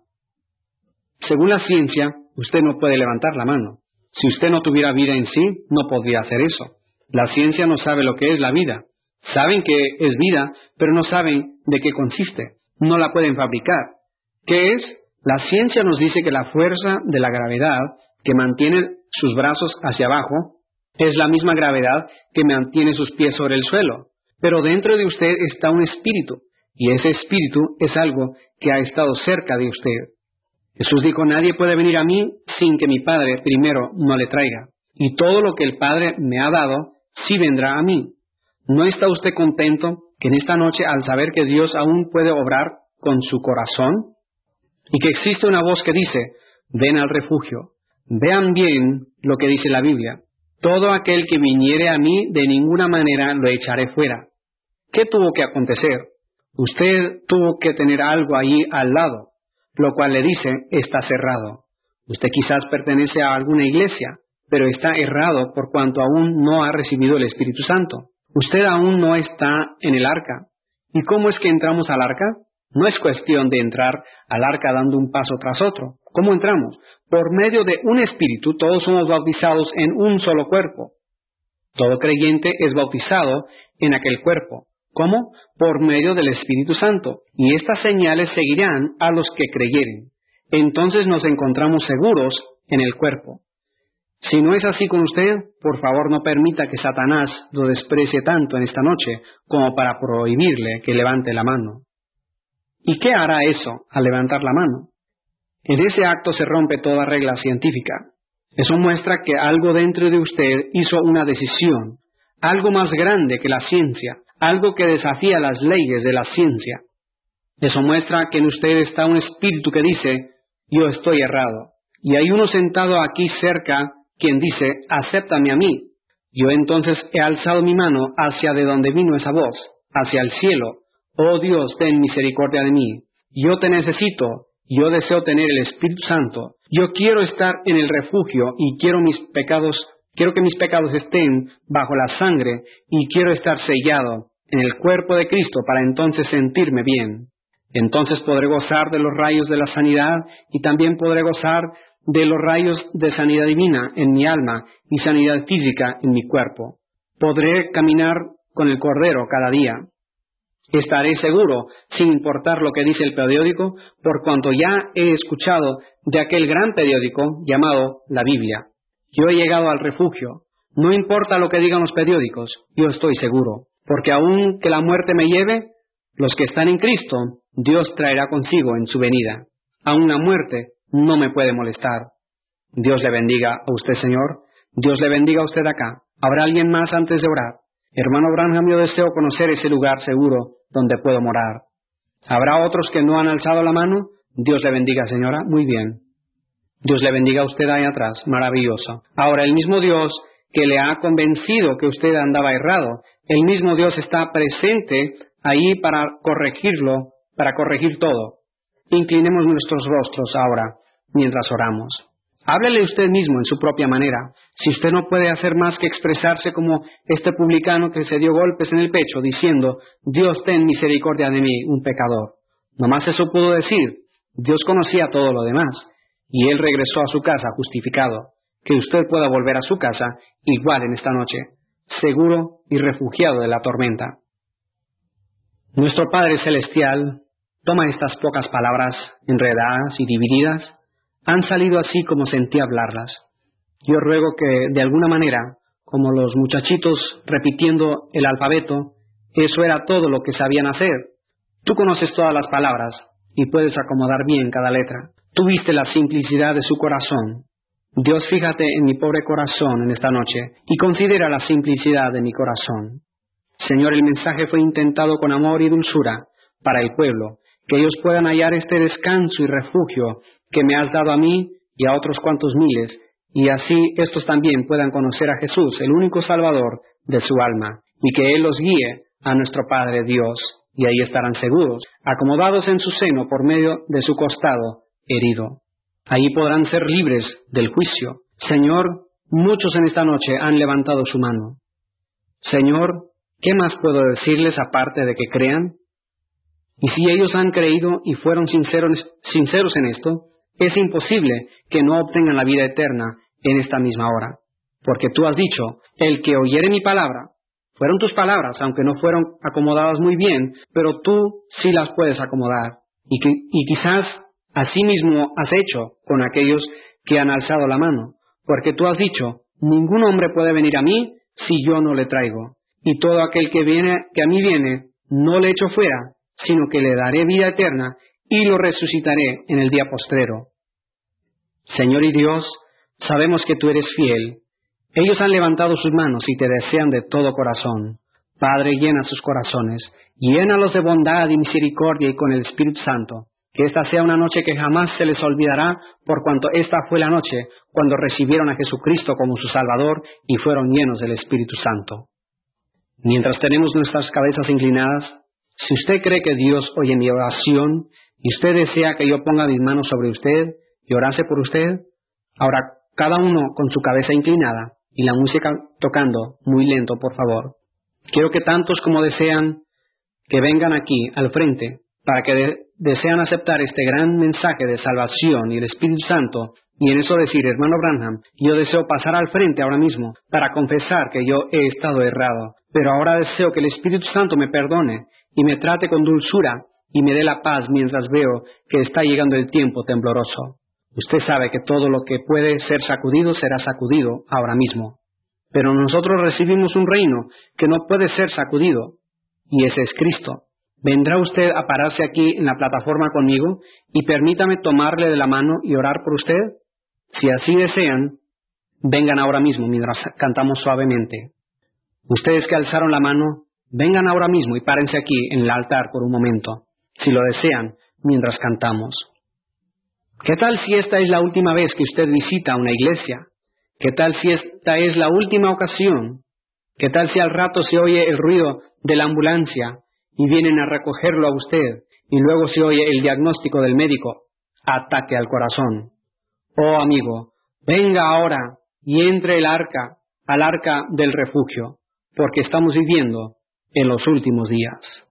Speaker 1: Según la ciencia, usted no puede levantar la mano. Si usted no tuviera vida en sí, no podría hacer eso. La ciencia no sabe lo que es la vida. Saben que es vida, pero no saben de qué consiste. No la pueden fabricar. ¿Qué es? La ciencia nos dice que la fuerza de la gravedad que mantiene sus brazos hacia abajo Es la misma gravedad que mantiene sus pies sobre el suelo. Pero dentro de usted está un espíritu, y ese espíritu es algo que ha estado cerca de usted. Jesús dijo, nadie puede venir a mí sin que mi Padre primero no le traiga. Y todo lo que el Padre me ha dado, sí vendrá a mí. ¿No está usted contento que en esta noche, al saber que Dios aún puede obrar con su corazón? Y que existe una voz que dice, ven al refugio. Vean bien lo que dice la Biblia. Todo aquel que viniere a mí, de ninguna manera lo echaré fuera. ¿Qué tuvo que acontecer? Usted tuvo que tener algo allí al lado, lo cual le dice, está cerrado. Usted quizás pertenece a alguna iglesia, pero está errado por cuanto aún no ha recibido el Espíritu Santo. Usted aún no está en el arca. ¿Y cómo es que entramos al arca? No es cuestión de entrar al arca dando un paso tras otro. ¿Cómo entramos? Por medio de un espíritu, todos somos bautizados en un solo cuerpo. Todo creyente es bautizado en aquel cuerpo. ¿Cómo? Por medio del Espíritu Santo. Y estas señales seguirán a los que creyeren. Entonces nos encontramos seguros en el cuerpo. Si no es así con usted, por favor no permita que Satanás lo desprecie tanto en esta noche como para prohibirle que levante la mano. ¿Y qué hará eso al levantar la mano? En ese acto se rompe toda regla científica. Eso muestra que algo dentro de usted hizo una decisión, algo más grande que la ciencia, algo que desafía las leyes de la ciencia. Eso muestra que en usted está un espíritu que dice, yo estoy errado. Y hay uno sentado aquí cerca quien dice, acéptame a mí. Yo entonces he alzado mi mano hacia de donde vino esa voz, hacia el cielo. Oh Dios, ten misericordia de mí. Yo te necesito. Yo deseo tener el Espíritu Santo. Yo quiero estar en el refugio y quiero que mis pecados estén bajo la sangre y quiero estar sellado en el cuerpo de Cristo para entonces sentirme bien. Entonces podré gozar de los rayos de la sanidad y también podré gozar de los rayos de sanidad divina en mi alma y sanidad física en mi cuerpo. Podré caminar con el Cordero cada día. Estaré seguro, sin importar lo que dice el periódico, por cuanto ya he escuchado de aquel gran periódico llamado la Biblia. Yo he llegado al refugio. No importa lo que digan los periódicos, yo estoy seguro, porque aun que la muerte me lleve, los que están en Cristo, Dios traerá consigo en su venida. Aun la muerte no me puede molestar. Dios le bendiga a usted, Señor. Dios le bendiga a usted acá. ¿Habrá alguien más antes de orar? Hermano Branham, yo deseo conocer ese lugar seguro donde puedo morar. ¿Habrá otros que no han alzado la mano? Dios le bendiga, señora. Muy bien. Dios le bendiga a usted ahí atrás. Maravilloso. Ahora, el mismo Dios que le ha convencido que usted andaba errado, el mismo Dios está presente ahí para corregirlo, para corregir todo. Inclinemos nuestros rostros ahora mientras oramos. Háblele usted mismo en su propia manera. Si usted no puede hacer más que expresarse como este publicano que se dio golpes en el pecho diciendo, Dios ten misericordia de mí, un pecador. Nomás eso pudo decir. Dios conocía todo lo demás. Y él regresó a su casa justificado. Que usted pueda volver a su casa igual en esta noche, seguro y refugiado de la tormenta. Nuestro Padre Celestial toma estas pocas palabras enredadas y divididas. Han salido así como sentí hablarlas. Yo ruego que, de alguna manera, como los muchachitos repitiendo el alfabeto, eso era todo lo que sabían hacer. Tú conoces todas las palabras y puedes acomodar bien cada letra. Tú viste la simplicidad de su corazón. Dios, fíjate en mi pobre corazón en esta noche y considera la simplicidad de mi corazón. Señor, el mensaje fue intentado con amor y dulzura para el pueblo, que ellos puedan hallar este descanso y refugio que me has dado a mí y a otros cuantos miles, y así estos también puedan conocer a Jesús, el único Salvador de su alma, y que Él los guíe a nuestro Padre Dios, y ahí estarán seguros, acomodados en su seno por medio de su costado herido. Ahí podrán ser libres del juicio. Señor, muchos en esta noche han levantado su mano. Señor, ¿qué más puedo decirles aparte de que crean? Y si ellos han creído y fueron sinceros en esto, es imposible que no obtengan la vida eterna en esta misma hora. Porque tú has dicho, el que oyere mi palabra, fueron tus palabras, aunque no fueron acomodadas muy bien, pero tú sí las puedes acomodar. Y quizás así mismo has hecho con aquellos que han alzado la mano. Porque tú has dicho, Ningún hombre puede venir a mí si yo no le traigo. Y todo aquel que a mí viene, no le echo fuera, sino que le daré vida eterna y lo resucitaré en el día postrero. Señor y Dios, sabemos que tú eres fiel. Ellos han levantado sus manos y te desean de todo corazón. Padre, llena sus corazones, llénalos de bondad y misericordia y con el Espíritu Santo. Que esta sea una noche que jamás se les olvidará, por cuanto esta fue la noche cuando recibieron a Jesucristo como su Salvador y fueron llenos del Espíritu Santo. Mientras tenemos nuestras cabezas inclinadas, si usted cree que Dios oye mi oración y usted desea que yo ponga mis manos sobre usted y orase por usted, ahora cada uno con su cabeza inclinada y la música tocando muy lento, por favor. Quiero que tantos como desean que vengan aquí al frente para que desean aceptar este gran mensaje de salvación y el Espíritu Santo, y en eso decir, hermano Branham, yo deseo pasar al frente ahora mismo para confesar que yo he estado errado, pero ahora deseo que el Espíritu Santo me perdone y me trate con dulzura y me dé la paz mientras veo que está llegando el tiempo tembloroso. Usted sabe que todo lo que puede ser sacudido será sacudido ahora mismo. Pero nosotros recibimos un reino que no puede ser sacudido, y ese es Cristo. ¿Vendrá usted a pararse aquí en la plataforma conmigo y permítame tomarle de la mano y orar por usted? Si así desean, vengan ahora mismo mientras cantamos suavemente. Ustedes que alzaron la mano, vengan ahora mismo y párense aquí en el altar por un momento, si lo desean, mientras cantamos. ¿Qué tal si esta es la última vez que usted visita una iglesia? ¿Qué tal si esta es la última ocasión? ¿Qué tal si al rato se oye el ruido de la ambulancia y vienen a recogerlo a usted y luego se oye el diagnóstico del médico? Ataque al corazón. Oh amigo, venga ahora y entre al arca del refugio, porque estamos viviendo en los últimos días.